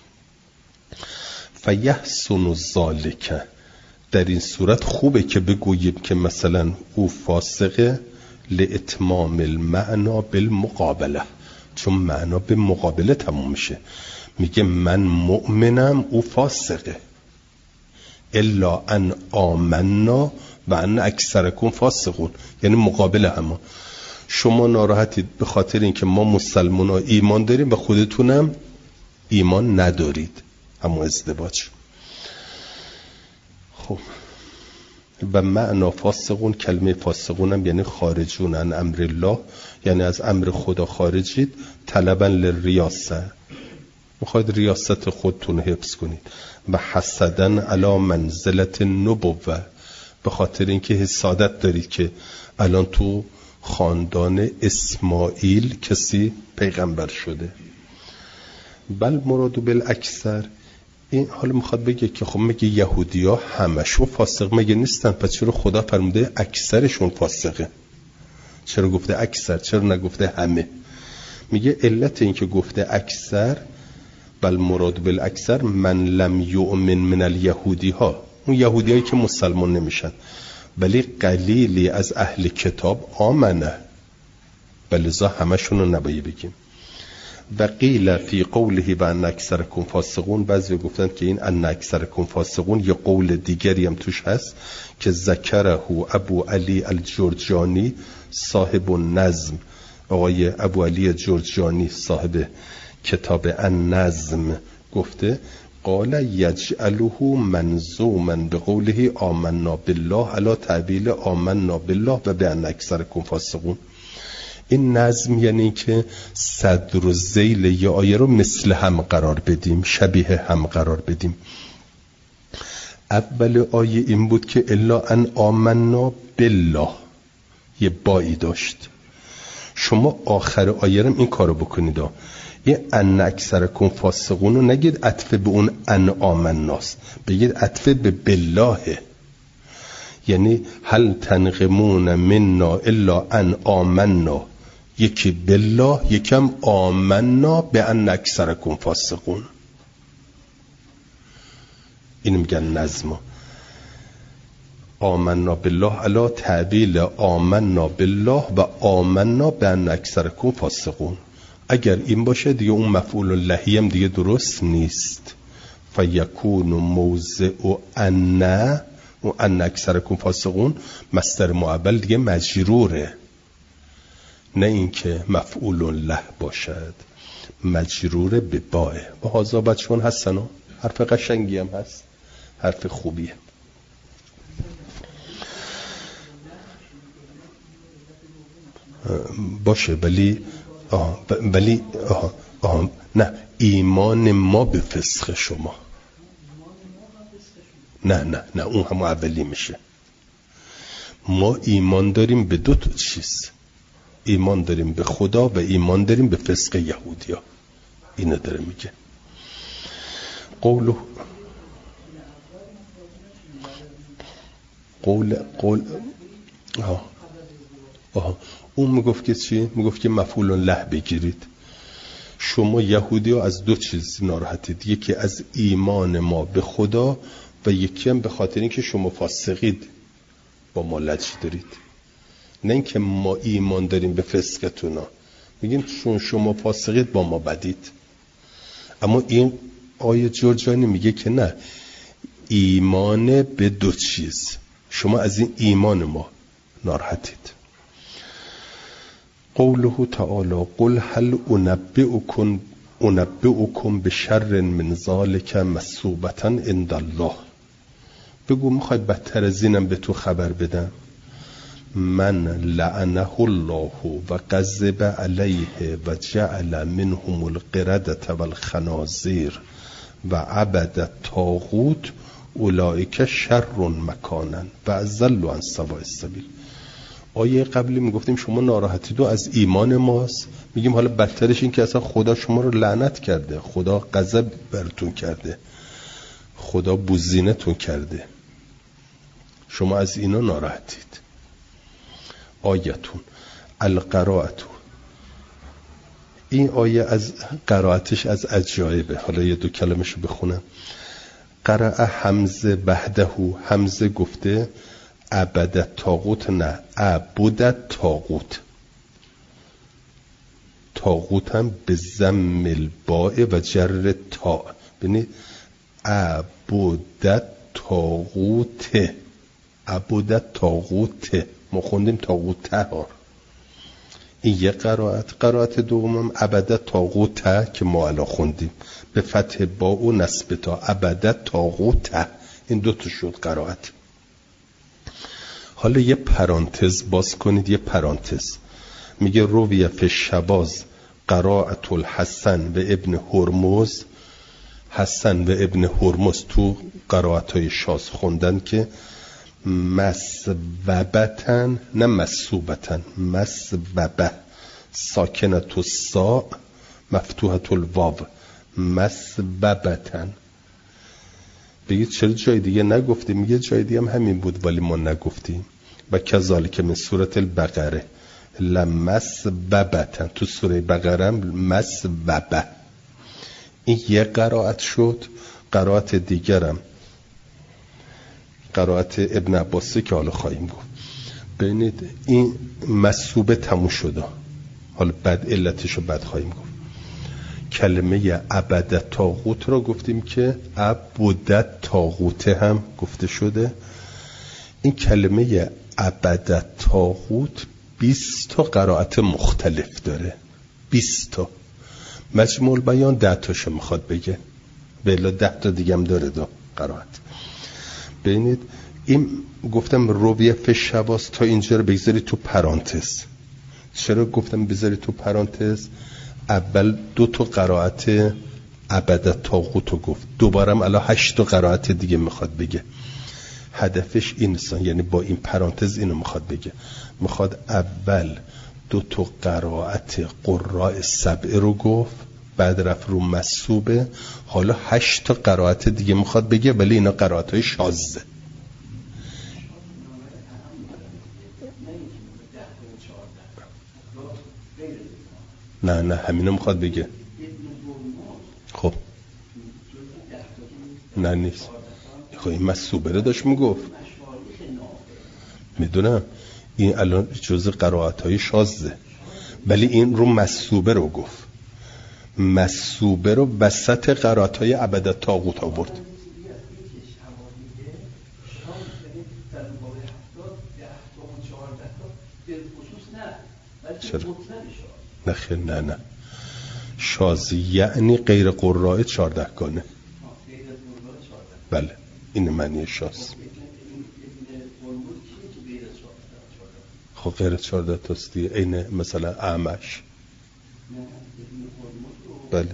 فیحسن ذالک، در این صورت خوبه که بگوییم که مثلا او فاسقه لاتمام المعنا بالمقابله، چون معنا به مقابله تموم میشه. میگه من مؤمنم او فاسقه، الا ان آمنا و ان اکثرکم فاسقون، یعنی مقابله هم. شما ناراحتید به خاطر اینکه ما مسلمان ها ایمان داریم و خودتونم ایمان ندارید، همون ازدواج. خب و معنا فاسقون، کلمه فاسقون هم یعنی خارجون عن امر الله، یعنی از امر خدا خارجید. طلبا للریاسه، میخواید ریاست خودتون حفظ کنید. و حسدن علی منزلت نبوه، به خاطر اینکه حسادت دارید که الان تو خاندان اسماعیل کسی پیغمبر شده. بل مرادو بالاکثر، این حالا میخواد بگه که خب مگه یهودی ها همشون فاسق مگه نیستن؟ پس چرا خدا فرموده اکثرشون فاسقه؟ چرا گفته اکثر، چرا نگفته همه؟ میگه علت این که گفته اکثر، بل مراد بالاکثر من لم یؤمن من الیهودی ها، اون یهودی هایی که مسلمان نمیشن، ولی قلیلی از اهل کتاب آمنه، بلذا همشون رو نباید بگیم. و قیل فی قوله و ان اکثرکم فاسقون، بعضی گفتن که این ان اکثرکم فاسقون یه قول دیگری هم توش هست که ذکره ابو علی الجرجانی صاحب النظم، آقای ابو علی جرجانی صاحب کتاب النظم گفته قال یجعله منظوما بقوله آمنا بالله علی تعبیل آمنا بالله و به ان اکثرکم فاسقون. این نظم یعنی که صدر و ذیل یه آیه رو مثل هم قرار بدیم، شبیه هم قرار بدیم. اول آیه این بود که الا ان آمنا بالله، یه بایی داشت. شما آخر آیه رو این کارو بکنید، یه ان اکثرکم فاسقون رو نگید عطف به اون ان آمناست، بگید عطف به بالله. یعنی هل تنقمون منا الا ان آمنا، یکی بالله، یکم آمنا به ان اکثرکم فاسقون. این میگن نظم آمنا بالله علی تعبیل آمنا بالله و آمنا به ان اکثرکم فاسقون. اگر این باشه دیگه اون مفعول اللهی هم دیگه درست نیست. فیکون موضع ان و ان اکثرکم فاسقون مصدر معول دیگه مجروره، نه اینکه مفعول له باشد، مجروره به باه. با هازا بچون هستن و حرف قشنگی هم هست، حرف خوبیه. باشه ولی آه ولی آه آه نه، ایمان ما به فسق شما، نه نه نه اون هم اولی میشه. ما ایمان داریم به دو تا چیز، ایمان داریم به خدا و ایمان داریم به فسق یهودیا. اینو داره میگه. قول قول قول آه آه اون میگفت که چی؟ میگفت که مفعول له بگیرید. شما یهودی ها از دو چیز ناراحتید، یکی از ایمان ما به خدا و یکی هم به خاطر اینکه شما فاسقید با ما لج دارید. نه اینکه ما ایمان داریم به فسقتونا، میگیم چون شما فاسقید با ما بدید. اما این آیه جرجانی میگه که نه، ایمان به دو چیز، شما از این ایمان ما ناراحتید. قوله تعالی قل هل انبئکم انبئکم بشر من ذلک مثوبة عند الله. بگو میخوای بدتر از اینم به تو خبر بدم؟ من لعنه الله و غضب علیه و جعل منهم القردة والخنازیر و عبد الطاغوت اولئک شر مکانا و اضل عن سواء السبیل. آیه قبلی میگفتیم شما ناراحتید و از ایمان ماست، میگیم حالا بدترش این که اصلا خدا شما رو لعنت کرده، خدا غضب براتون کرده، خدا بوزینتون کرده، شما از اینا ناراحتید. آیتون القراءتون، این آیه از قرائتش از عجایبه. حالا یه دو کلمشو بخونم. قرأ حمزه بعده، حمزه گفته عبد طاغوت، نه عبد طاغوت، طاغوت هم به ضم الباء و جر تا، ببینید عبد طاغوت، عبد طاغوت، ما خوندیم طاغوت ها. این یه قرائت. قرائت دومم عبد طاغوت که ما الان خوندیم به فتح با و نصب تا، عبد طاغوت. این دو تا شد قرائت. حالا یه پرانتز باز کنید، یه پرانتز میگه رویه فی شباز قرائت الحسن و ابن هرمز. حسن و ابن هرمز تو قرائت های شاز خوندن که مسببتن، نه مسوبتن، مسببه ساکنت السا مفتوحت الواو، مسببتن. بگید چرا جای دیگه نگفتیم؟ میگه جای دیگه هم همین بود ولی ما نگفتیم. و کذالک من سورة البقره لمسببتن، تو سوره بقره هم مسببه. این یه قرائت شد. قرائت دیگرم قرائت ابن عباسی که حالا خواهیم گفت. ببینید این مسوبه تموم شده، حالا بعد علتشو بعد خواهیم گفت. کلمه عبد طاغوت رو گفتیم که عبد طاغوت هم گفته شده. این کلمه عبد طاغوت بیست تا قرائت مختلف داره، بیست تا. مجموع بیان ده تاشو میخواد بگه، بلا ده تا دیگه هم داره دو قرائت. ببینید این گفتم رویه فی شواز، تا اینجا رو بگذاری تو پرانتز. چرا گفتم بذاری تو پرانتز؟ اول دو تا قرائت عبد طاغوت رو گفت، دوبارم الان هشت تا قرائت دیگه میخواد بگه. هدفش این است، یعنی با این پرانتز اینو میخواد بگه. میخواد اول دو تا قرائت قراء سبع رو گفت، بعد رفت رو مسوبه، حالا هشت تا قرائت دیگه میخواد بگه، ولی اینا قرائت های شاذه. نه نه همینو میخواد بگه. خب نه نیست. خب این مسوبه رو داشت میگفت، میدونم این الان جزء قرائت های شاذه، ولی این رو مسوبه رو گفت. مسوبه رو وسط قرائت های عبد طاغوت آورد. چرا؟ نه خیر، نه نه شاذ یعنی غیر قراء چهارده گانه. بله این معنی شاذ. خب غیر چهارده تاست دیگه، این مثلا اعمش. بله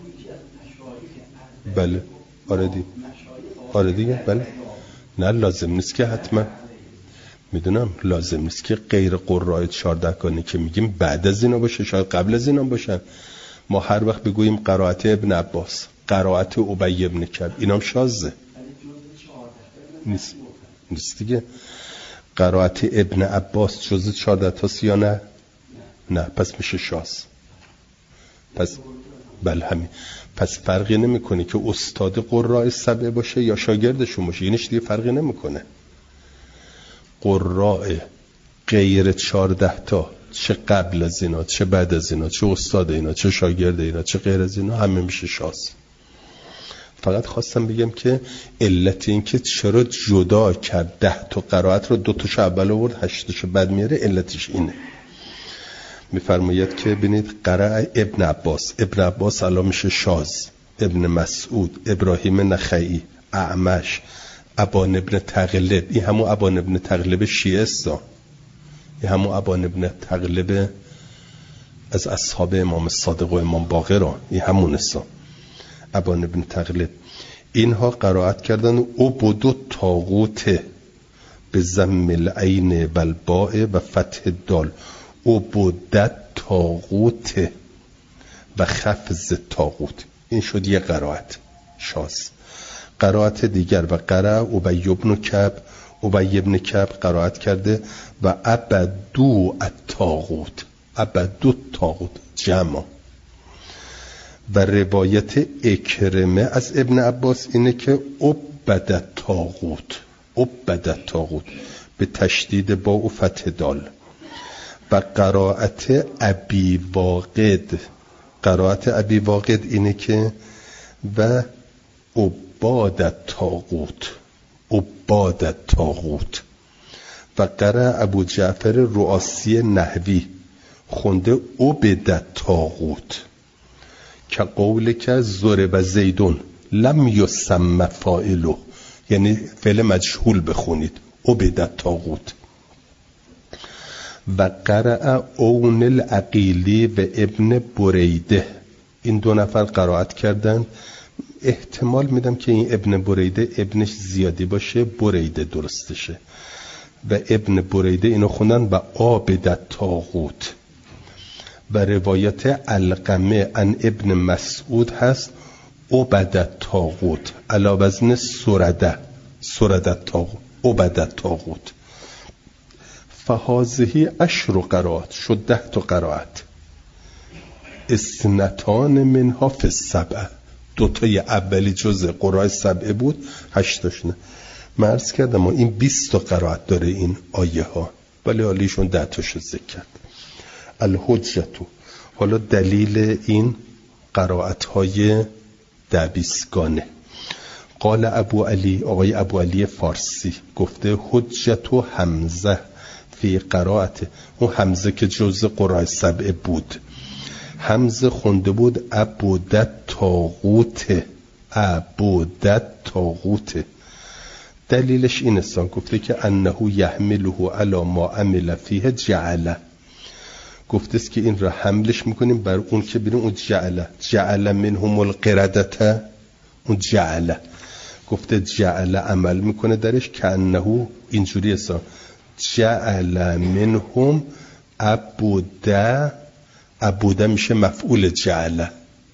بله آره دیگه، آره دیگه بله. نه لازم نیست که حتما، میدونم لازم نیست که غیر قراء چهارده گانه که میگیم بعد از اینا باشه، شاید قبل از اینا باشن. ما هر وقت بگوییم قرائت ابن عباس، قرائت ابی ابن کعب، اینام شاذه نیست نیست دیگه. قرائت ابن عباس جزء چهارده تاست یا نه؟ نه پس میشه شاذ. پس بله همین. پس فرقی نمیکنه که استاد قراء سبع باشه یا شاگردشون باشه، اینش دیگه فرقی نمیکنه. قراء غیر چهارده تا، چه قبل از اینا چه بعد از اینا، چه استاد اینا چه شاگرد اینا چه غیر از اینا، همه میشه شاذ. فقط خواستم بگم که علت این که چرا جدا کرد ده تا قرائت رو، دو تاش اول آورد هشتاشو بعد میاره، علتش اینه. میفرماید که ببینید قرأ ابن عباس، ابن عباس الان میشه شاذ، ابن مسعود، ابراهیم نخعی، اعمش، ابان ابن تغلب، این همون ابان ابن تغلب شیعه است، این همون ابان ابن تغلب از اصحاب امام صادق و امام باقر، این همون است، ابان ابن تغلب. اینها قرائت کردن او بدو طاغوت به ضم العین و الباء و فتح دال، او بدت طاغوت و خفض طاغوت. این شد یه قرائت شاذ. قرائت دیگر و قرأ ابی بن کعب، ابی بن کعب قرائت کرده و عبدو الطاغوت، عبدو الطاغوت جمع. و روایت اکرمه از ابن عباس اینه که عبد الطاغوت، عبد الطاغوت به تشدید با و فتح دال. و قرائت ابی واقد، قرائت ابی واقد اینه که و عباد الطاغوت، عباد الطاغوت. و قرأ ابو جعفر رؤاسی نحوی خونده عبد الطاغوت که قول که ضرب زیدون لم یسمى فاعله، یعنی فعل مجهول بخونید، عبد الطاغوت. و قرأ اون العقیلی و ابن بریده، این دو نفر قرائت کردن. احتمال میدم که این ابن بریده ابنش زیادی باشه، بریده درستشه، و ابن بریده اینو خوندن و عابد الطاغوت. و روایت علقمه عن ابن مسعود هست عبد الطاغوت علی وزن سرده، سرده الطاغوت، عبد الطاغوت. فهذه عشر قرائت، شد ده تا قرائت. اثنتان منها فی السبع، دوتای اولی جزء قرائت سبعه بود، هشتاش نه. من عرض کردم این بیست تا قرائت داره این آیه ها، ولی حالیشون ده تاشو ذکر کرد. الحجتو، حالا دلیل این قرائت های دبیسگانه. قال ابو علی، آقای ابو علی فارسی گفته حجتو حمزه فی قرائت، اون حمزه که جزء قرائت سبعه بود، حمزه خونده بود عبودت طاغوت، عبودت طاغوت. دلیلش این است، گفته که انه یحمله علی ما عمل فیه جعله، گفته است که این را حملش میکنیم بر اون که بیرون اون جعله، جعله منهم القردته، اون جعله، گفته جعله عمل میکنه درش که انه اینجوری است، جعل منهم عبوده، عبوده میشه مفعول جعله،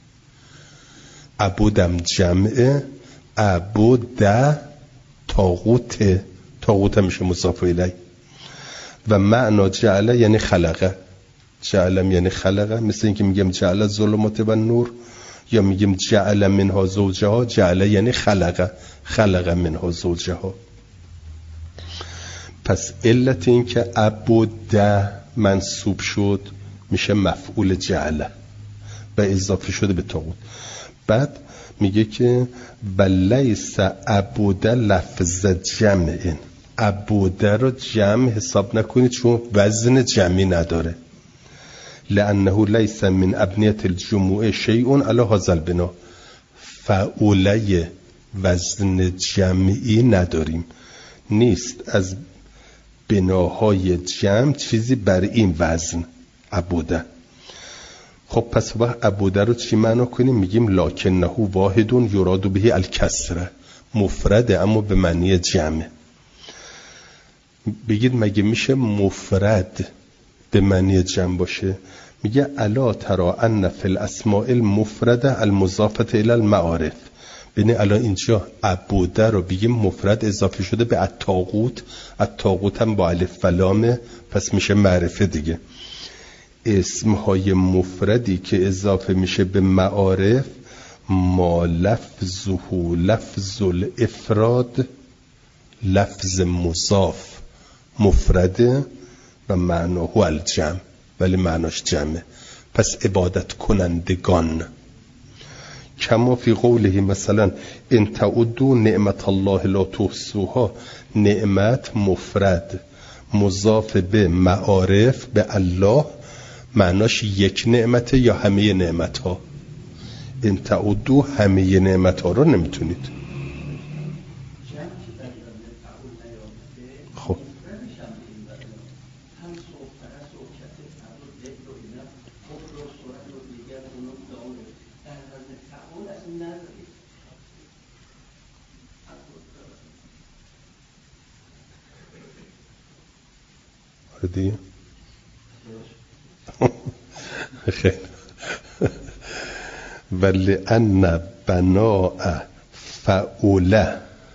عبودم جمعه، عبوده طاغوت، طاغوت میشه مضاف الیه. و معنا جعله یعنی خلقه، جعلم یعنی خلقه، مثل اینکه میگم جعل ظلمات و نور، یا میگیم جعل منها زوجها، جعل یعنی خلقه، خلقه منها زوجها. پس علت این که عبوده منصوب شد میشه مفعول جعله و اضافه شده به طاغوت. بعد میگه که ولیس عبوده لفظ جمع، عبوده رو جمع حساب نکنید چون وزن جمعی نداره، لانه لیس من ابنیت الجموع شیء علی هذا البنا، فعوله وزن جمعی نداریم، نیست از بناهای جمع چیزی بر این وزن عبوده. خب پس وقت عبوده رو چی معنا کنیم؟ میگیم لکنه واحدون یراد به الکسره، مفرده اما به معنی جمع. بگید مگه میشه مفرد به معنی جمع باشه؟ میگه الا ترى ان فی الاسماء المفرده المضافه الی المعارف، ببین الان اینجا عبوده رو بگیم مفرد اضافه شده به الطاغوت، الطاغوت هم با الف و لامه، پس میشه معرفه دیگه. اسمهای مفردی که اضافه میشه به معارف ما لفظه لفظ الافراد، لفظ مضاف مفرده و معناه الجمع، ولی معناش جمعه. پس عبادت کنندگان کما فی قوله مثلا ان تعدوا نعمت الله لا تحصوها، نعمت مفرد مضاف به معارف به الله، معناش یک نعمته یا همه نعمت ها؟ ان تعدوا همه نعمت ها رو نمیتونید. خب دیگه خیلی ولی ان بناء فعوله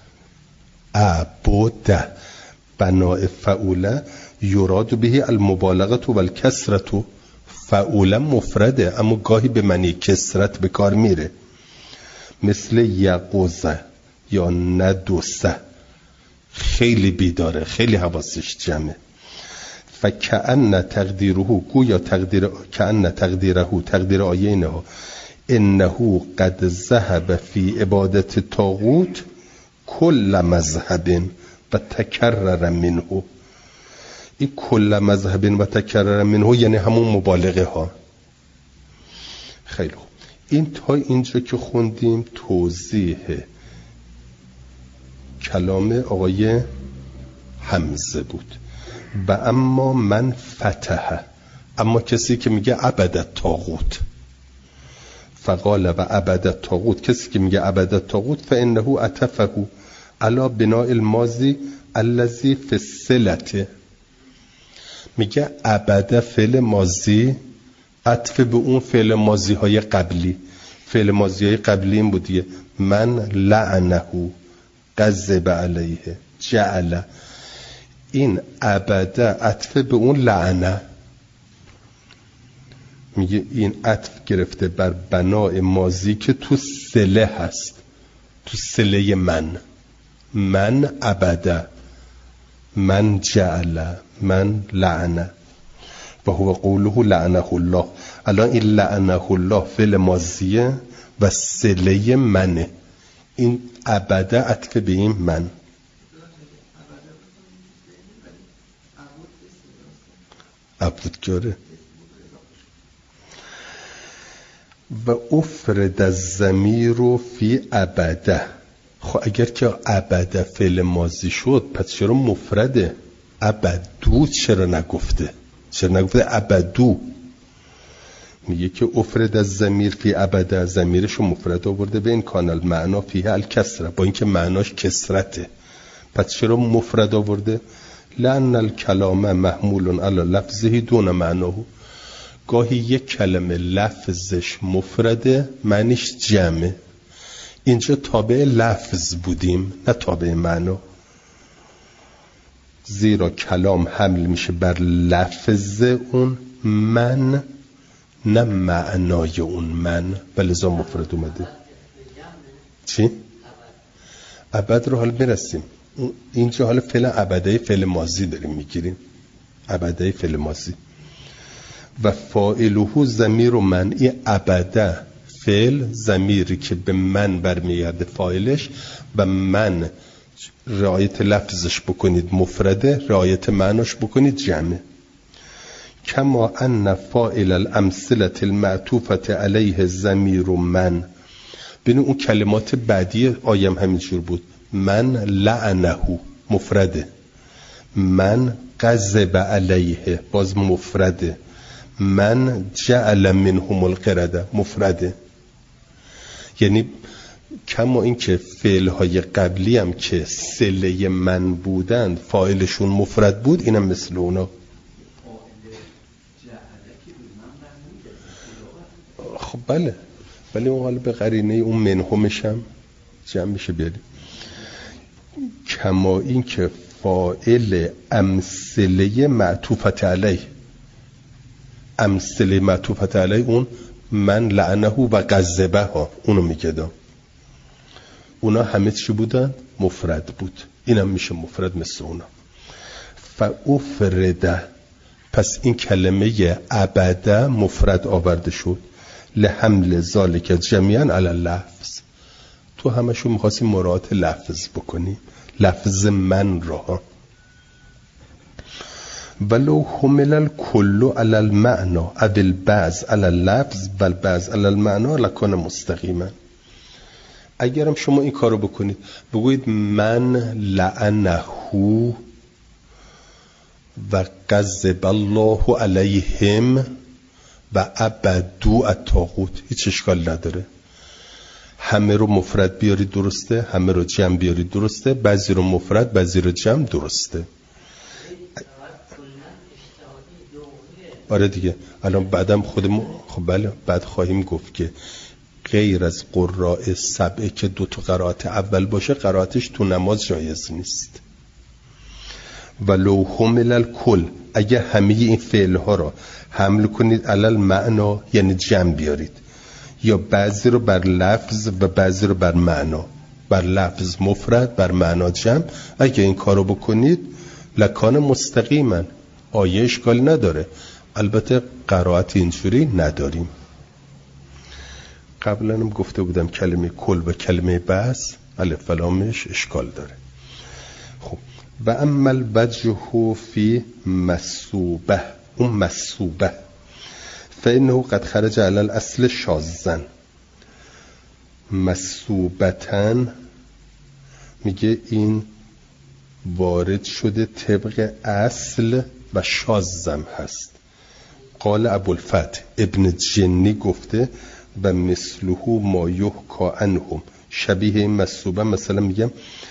عبوده، بناء فعوله یراد به المبالغه و الکسرت. فعوله مفرده اما گاهی به معنی کسرت به کار میره، مثل یقوزه یا ندوسه، خیلی بیداره، خیلی حواسش جمعه. فکأن تقدیره، گویا تقدیر کأن تقدیره، تقدیر آیه اینه انه قد ذهب فی عبادت طاغوت کل مذهب و تکرر منه. این کل مذهب و تکرر منه یعنی همون مبالغه ها. خیلی خوب، این تا اینجا که خوندیم توضیح کلام آقای حمزه بود. و اما من فتح، اما کسی که میگه عبدت طاغوت، فقال و عبدت طاغوت، کسی که میگه عبدت طاغوت فانه عطفه علی بناء الماضی الذی فی الصلة، میگه عبد فعل ماضی عطف به اون فعل ماضی های قبلی. فعل ماضی های قبلی این بودیه من لعنه غضب علیه جعل، این عبده عطف به اون لعنه، میگه این عطف گرفته بر بنای ماضی که تو صله هست، تو صله من، من عبده، من جعل، من لعنه و هو قوله لعنه الله. الان این لعنه الله فعل ماضیه و صله منه، این عبده عطف به این من. عبودگاره و افرد الضمیر فی عبده. خب اگر که عبده فعل ماضی شد پس چرا مفرده؟ عبدو چرا نگفته؟ چرا نگفته عبدو؟ میگه که افرد الضمیر فی عبده، ضمیرشو مفرد آورده به این کانال معنا فیه الکسره، با اینکه معناش کسرته، پس چرا مفرد آورده؟ لأن الکلام محمول علی لفظه دون معناه، گاهی یک کلمه لفظش مفرده معنیش جمعه، اینجا تابع لفظ بودیم نه تابع معنا، زیرا کلام حمل میشه بر لفظ اون من نه معنای اون من، ولذا مفرد اومده. چی؟ عبد رو حال میرسیم، اینجا حالا فعل عبده فعل ماضی داریم میگیریم، عبده فعل ماضی و فاعله ضمیر من، این عبده فعل ضمیری که به من برمیگرده فاعلش، و من رعایت لفظش بکنید مفرده، رعایت معناش بکنید جمعه. کما ان فاعل الامثله المعطوفه علیه ضمیر من، ببین اون کلمات بعدی آیم همینجور بود، من لعنه مفرده، من غضب علیه باز مفرده، من جعل منهم القرده مفرده. یعنی کما این که فعلهای قبلی هم که صله من بودند فاعلشون مفرد بود، اینم مثل اونا. خب بله، ولی اون حالا به قرینه اون منهمش هم جمع میشه بیاریم. کما این که فاعل امثله معطوفت علیه، امثله معطوفت علیه اون من لعنه و غضبه ها، اونو میگدم، اونا همه چی بودن؟ مفرد بود، اینم میشه مفرد مثل اونا. فافرده، پس این کلمه عبده مفرد آورده شد، لحمل ذالک جمیعا علی اللفظ. تو همشو میخواستی مراعات لفظ بکنی، لفظ من را. ولو حمل الکل علی المعنى او البعض علی اللفظ بل بعض علی المعنى لکان مستقیما. اگرم شما این کارو بکنید، بگویید من لعنه و غضب الله علیهم و عبدوا الطاغوت، هیچ اشکال نداره. همه رو مفرد بیاری درسته، همه رو جمع بیاری درسته، بعضی رو مفرد بعضی رو جمع درسته. آره دیگه. الان بعدم خودمون خب بله بعد خواهیم گفت که غیر از قراء سبعه که دو تا قرائت اول باشه قرائتش تو نماز جایز نیست. ولو حمل الکل، اگه همه این فعل ها را حمل کنید علل معنا یعنی جمع بیارید، یا بعضی رو بر لفظ و بعضی رو بر معنا، بر لفظ مفرد بر معنا جمع، اگه این کارو بکنید لکان مستقیما، آیه اشکال نداره. البته قرائت اینجوری نداریم. قبلا هم گفته بودم کلمه کل و کلمه بعض الف و لامش اشکال داره. خب و اما الوجه فی مسوبه، اون مسوبه فانه قد خرج علی الاصل شاذا. مسوبتن میگه این وارد شده طبق اصل و شاذم هست. قال ابوالفتح ابن جنی گفته و مثله ما یحکی عنهم، شبیه این مسوبه مثلا میگم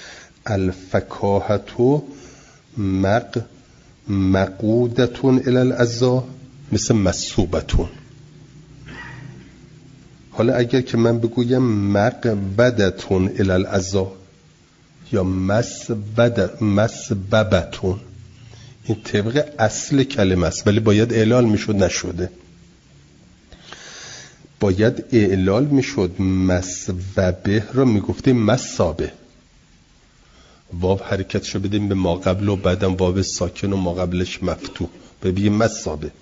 الفکاهتو مق مقودتون الی العزا، مثل مسوبتون. حالا اگر که من بگویم مقبدتون الی العزا یا مسبد مسببتون، این طبق اصل کلمه است ولی باید اعلال میشد، نشده. باید اعلال میشد، مسببه را میگفتیم مسابه، واو حرکتشو بدیم به ما قبل و بعدم واو ساکن و ما قبلش مفتوح بگیم مسابه.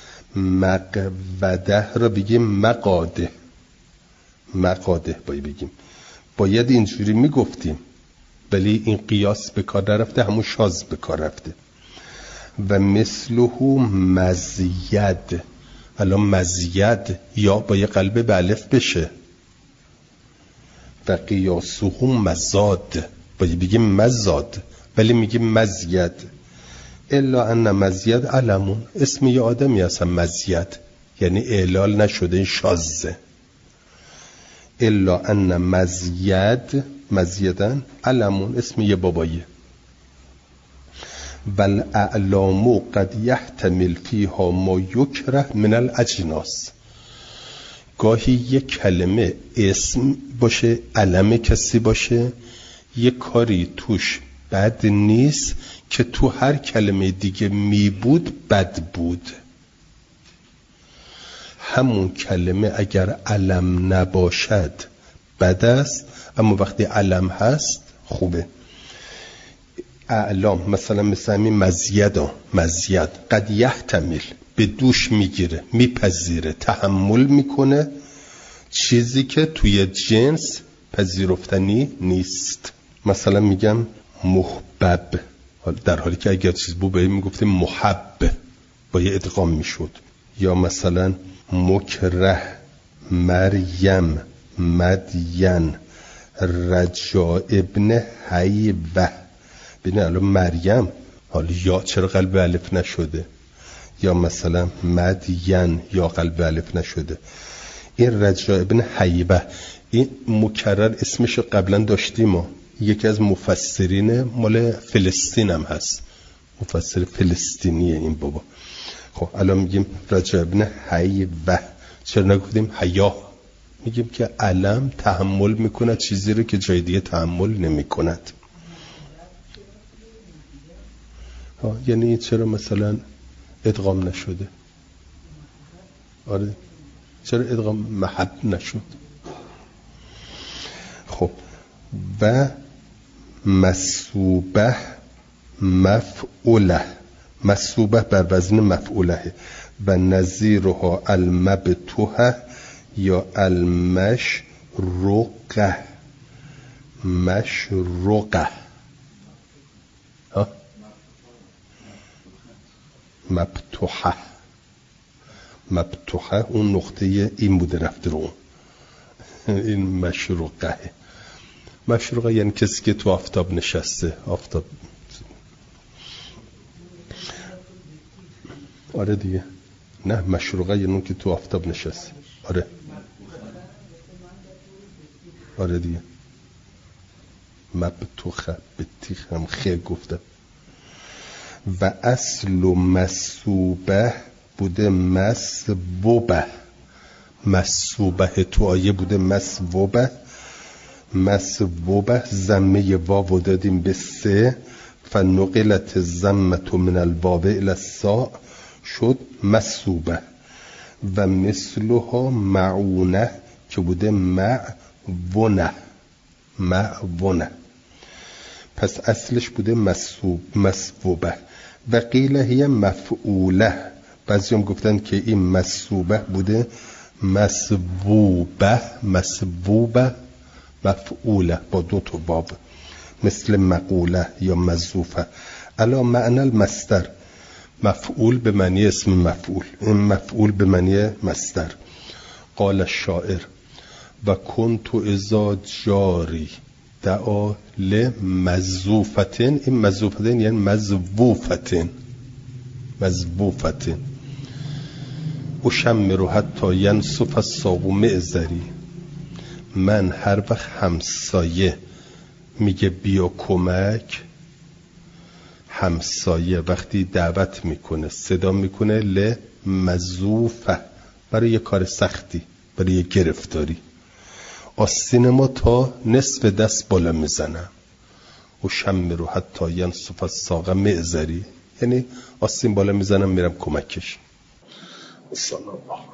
مقوده را بگیم مقاده، مقاده باید بگیم، باید اینجوری میگفتیم ولی این قیاس به کار نرفته، همون شاذ به کار رفته. و مثله مزید، الان مزید یا با یه قلب به الف بشه و قیاسه مزاد، باید بگیم مزاد ولی میگیم مزید. الا ان مزید علمون، اسم یه آدمی هستن مزید، یعنی اعلال نشده، این شاذه. الا ان مزید، مزیدن علمون اسم یه بابایه. بل اعلام قد یحتمل فیها ما یکره من الاجناس. گاهی یک کلمه اسم باشه، علم کسی باشه، یک کاری توش بد نیست که تو هر کلمه دیگه می بود بد بود. همون کلمه اگر علم نباشد بد است، اما وقتی علم هست خوبه. اعلام مثلا مثل همین مزیدا، مزید قد یحتمل به دوش میگیره، میپذیره، تحمل میکنه چیزی که توی جنس پذیرفتنی نیست. مثلا میگم محبب، در حالی که اگر چیز بود بهیم میگفتیم محب، با یه ادغام میشد. یا مثلا مکره، مریم، مدین، رجا ابن حیبه. ببین الان مریم، حالا یا چرا قلب الف نشده؟ یا مثلا مدین یا قلب الف نشده. این رجا ابن حیبه، این مکرر اسمش قبلا داشتیم ما، یکی از مفسرین مال فلسطین هم هست، مفسر فلسطینیه این بابا. خب الان میگیم رجا ابن حیبه، چرا نگفتیم حیا؟ میگیم که علم تحمل میکند چیزی رو که جای دیگه تحمل نمیکند. یعنی چرا مثلا ادغام نشده؟ آره چرا ادغام محب نشد؟ خب و مسوبه مفعوله، مسوبه بر وزن مفعوله و نظیرها المبتوحه یا المشرقه مشرقه ها مفتوحه مفتوحه اون نقطه این بوده رفته رو این مشرقه مشرقه یعنی کسی که تو آفتاب نشسته آفتاب آره دیگه نه مشرقه یعنی اون که تو آفتاب نشسته آره آره دیگه مبتوخه بتیخ هم خیلی گفتم و اصل و مسوبه بوده مسبوبه مسوبه تو آیه بوده مسبوبه مسبوبه زمه واو دادیم به سه فنقلت زمت من الواو الى الساء شد مسوبه و مثلها معونه که بوده معونه معونه پس اصلش بوده مسوب مسبوبه و قیل هی مفعوله بعضی هم گفتن که این مسوبه بوده مسبوبه مسبوبه مفعوله با دو تا باب مثل مقوله یا مزوفه علا معنی المصدر مفعول به معنی اسم مفعول این مفعول به معنی مصدر قال الشاعر و کنت اذا جاری دعا لمزوفتن این مزوفتن یعنی مزوفتن مزوفتن اشمر حتی ینصف الساق معذری من هر وقت همسایه میگه بیا کمک همسایه وقتی دعوت میکنه صدا میکنه لمزوفه برای یه کار سختی برای یه گرفتاری آستین ما تا نصف دست بالا میزنم و شمر رو حتی ینصف الساق معذری یعنی آستین بالا میزنم میرم کمکش. صلی الله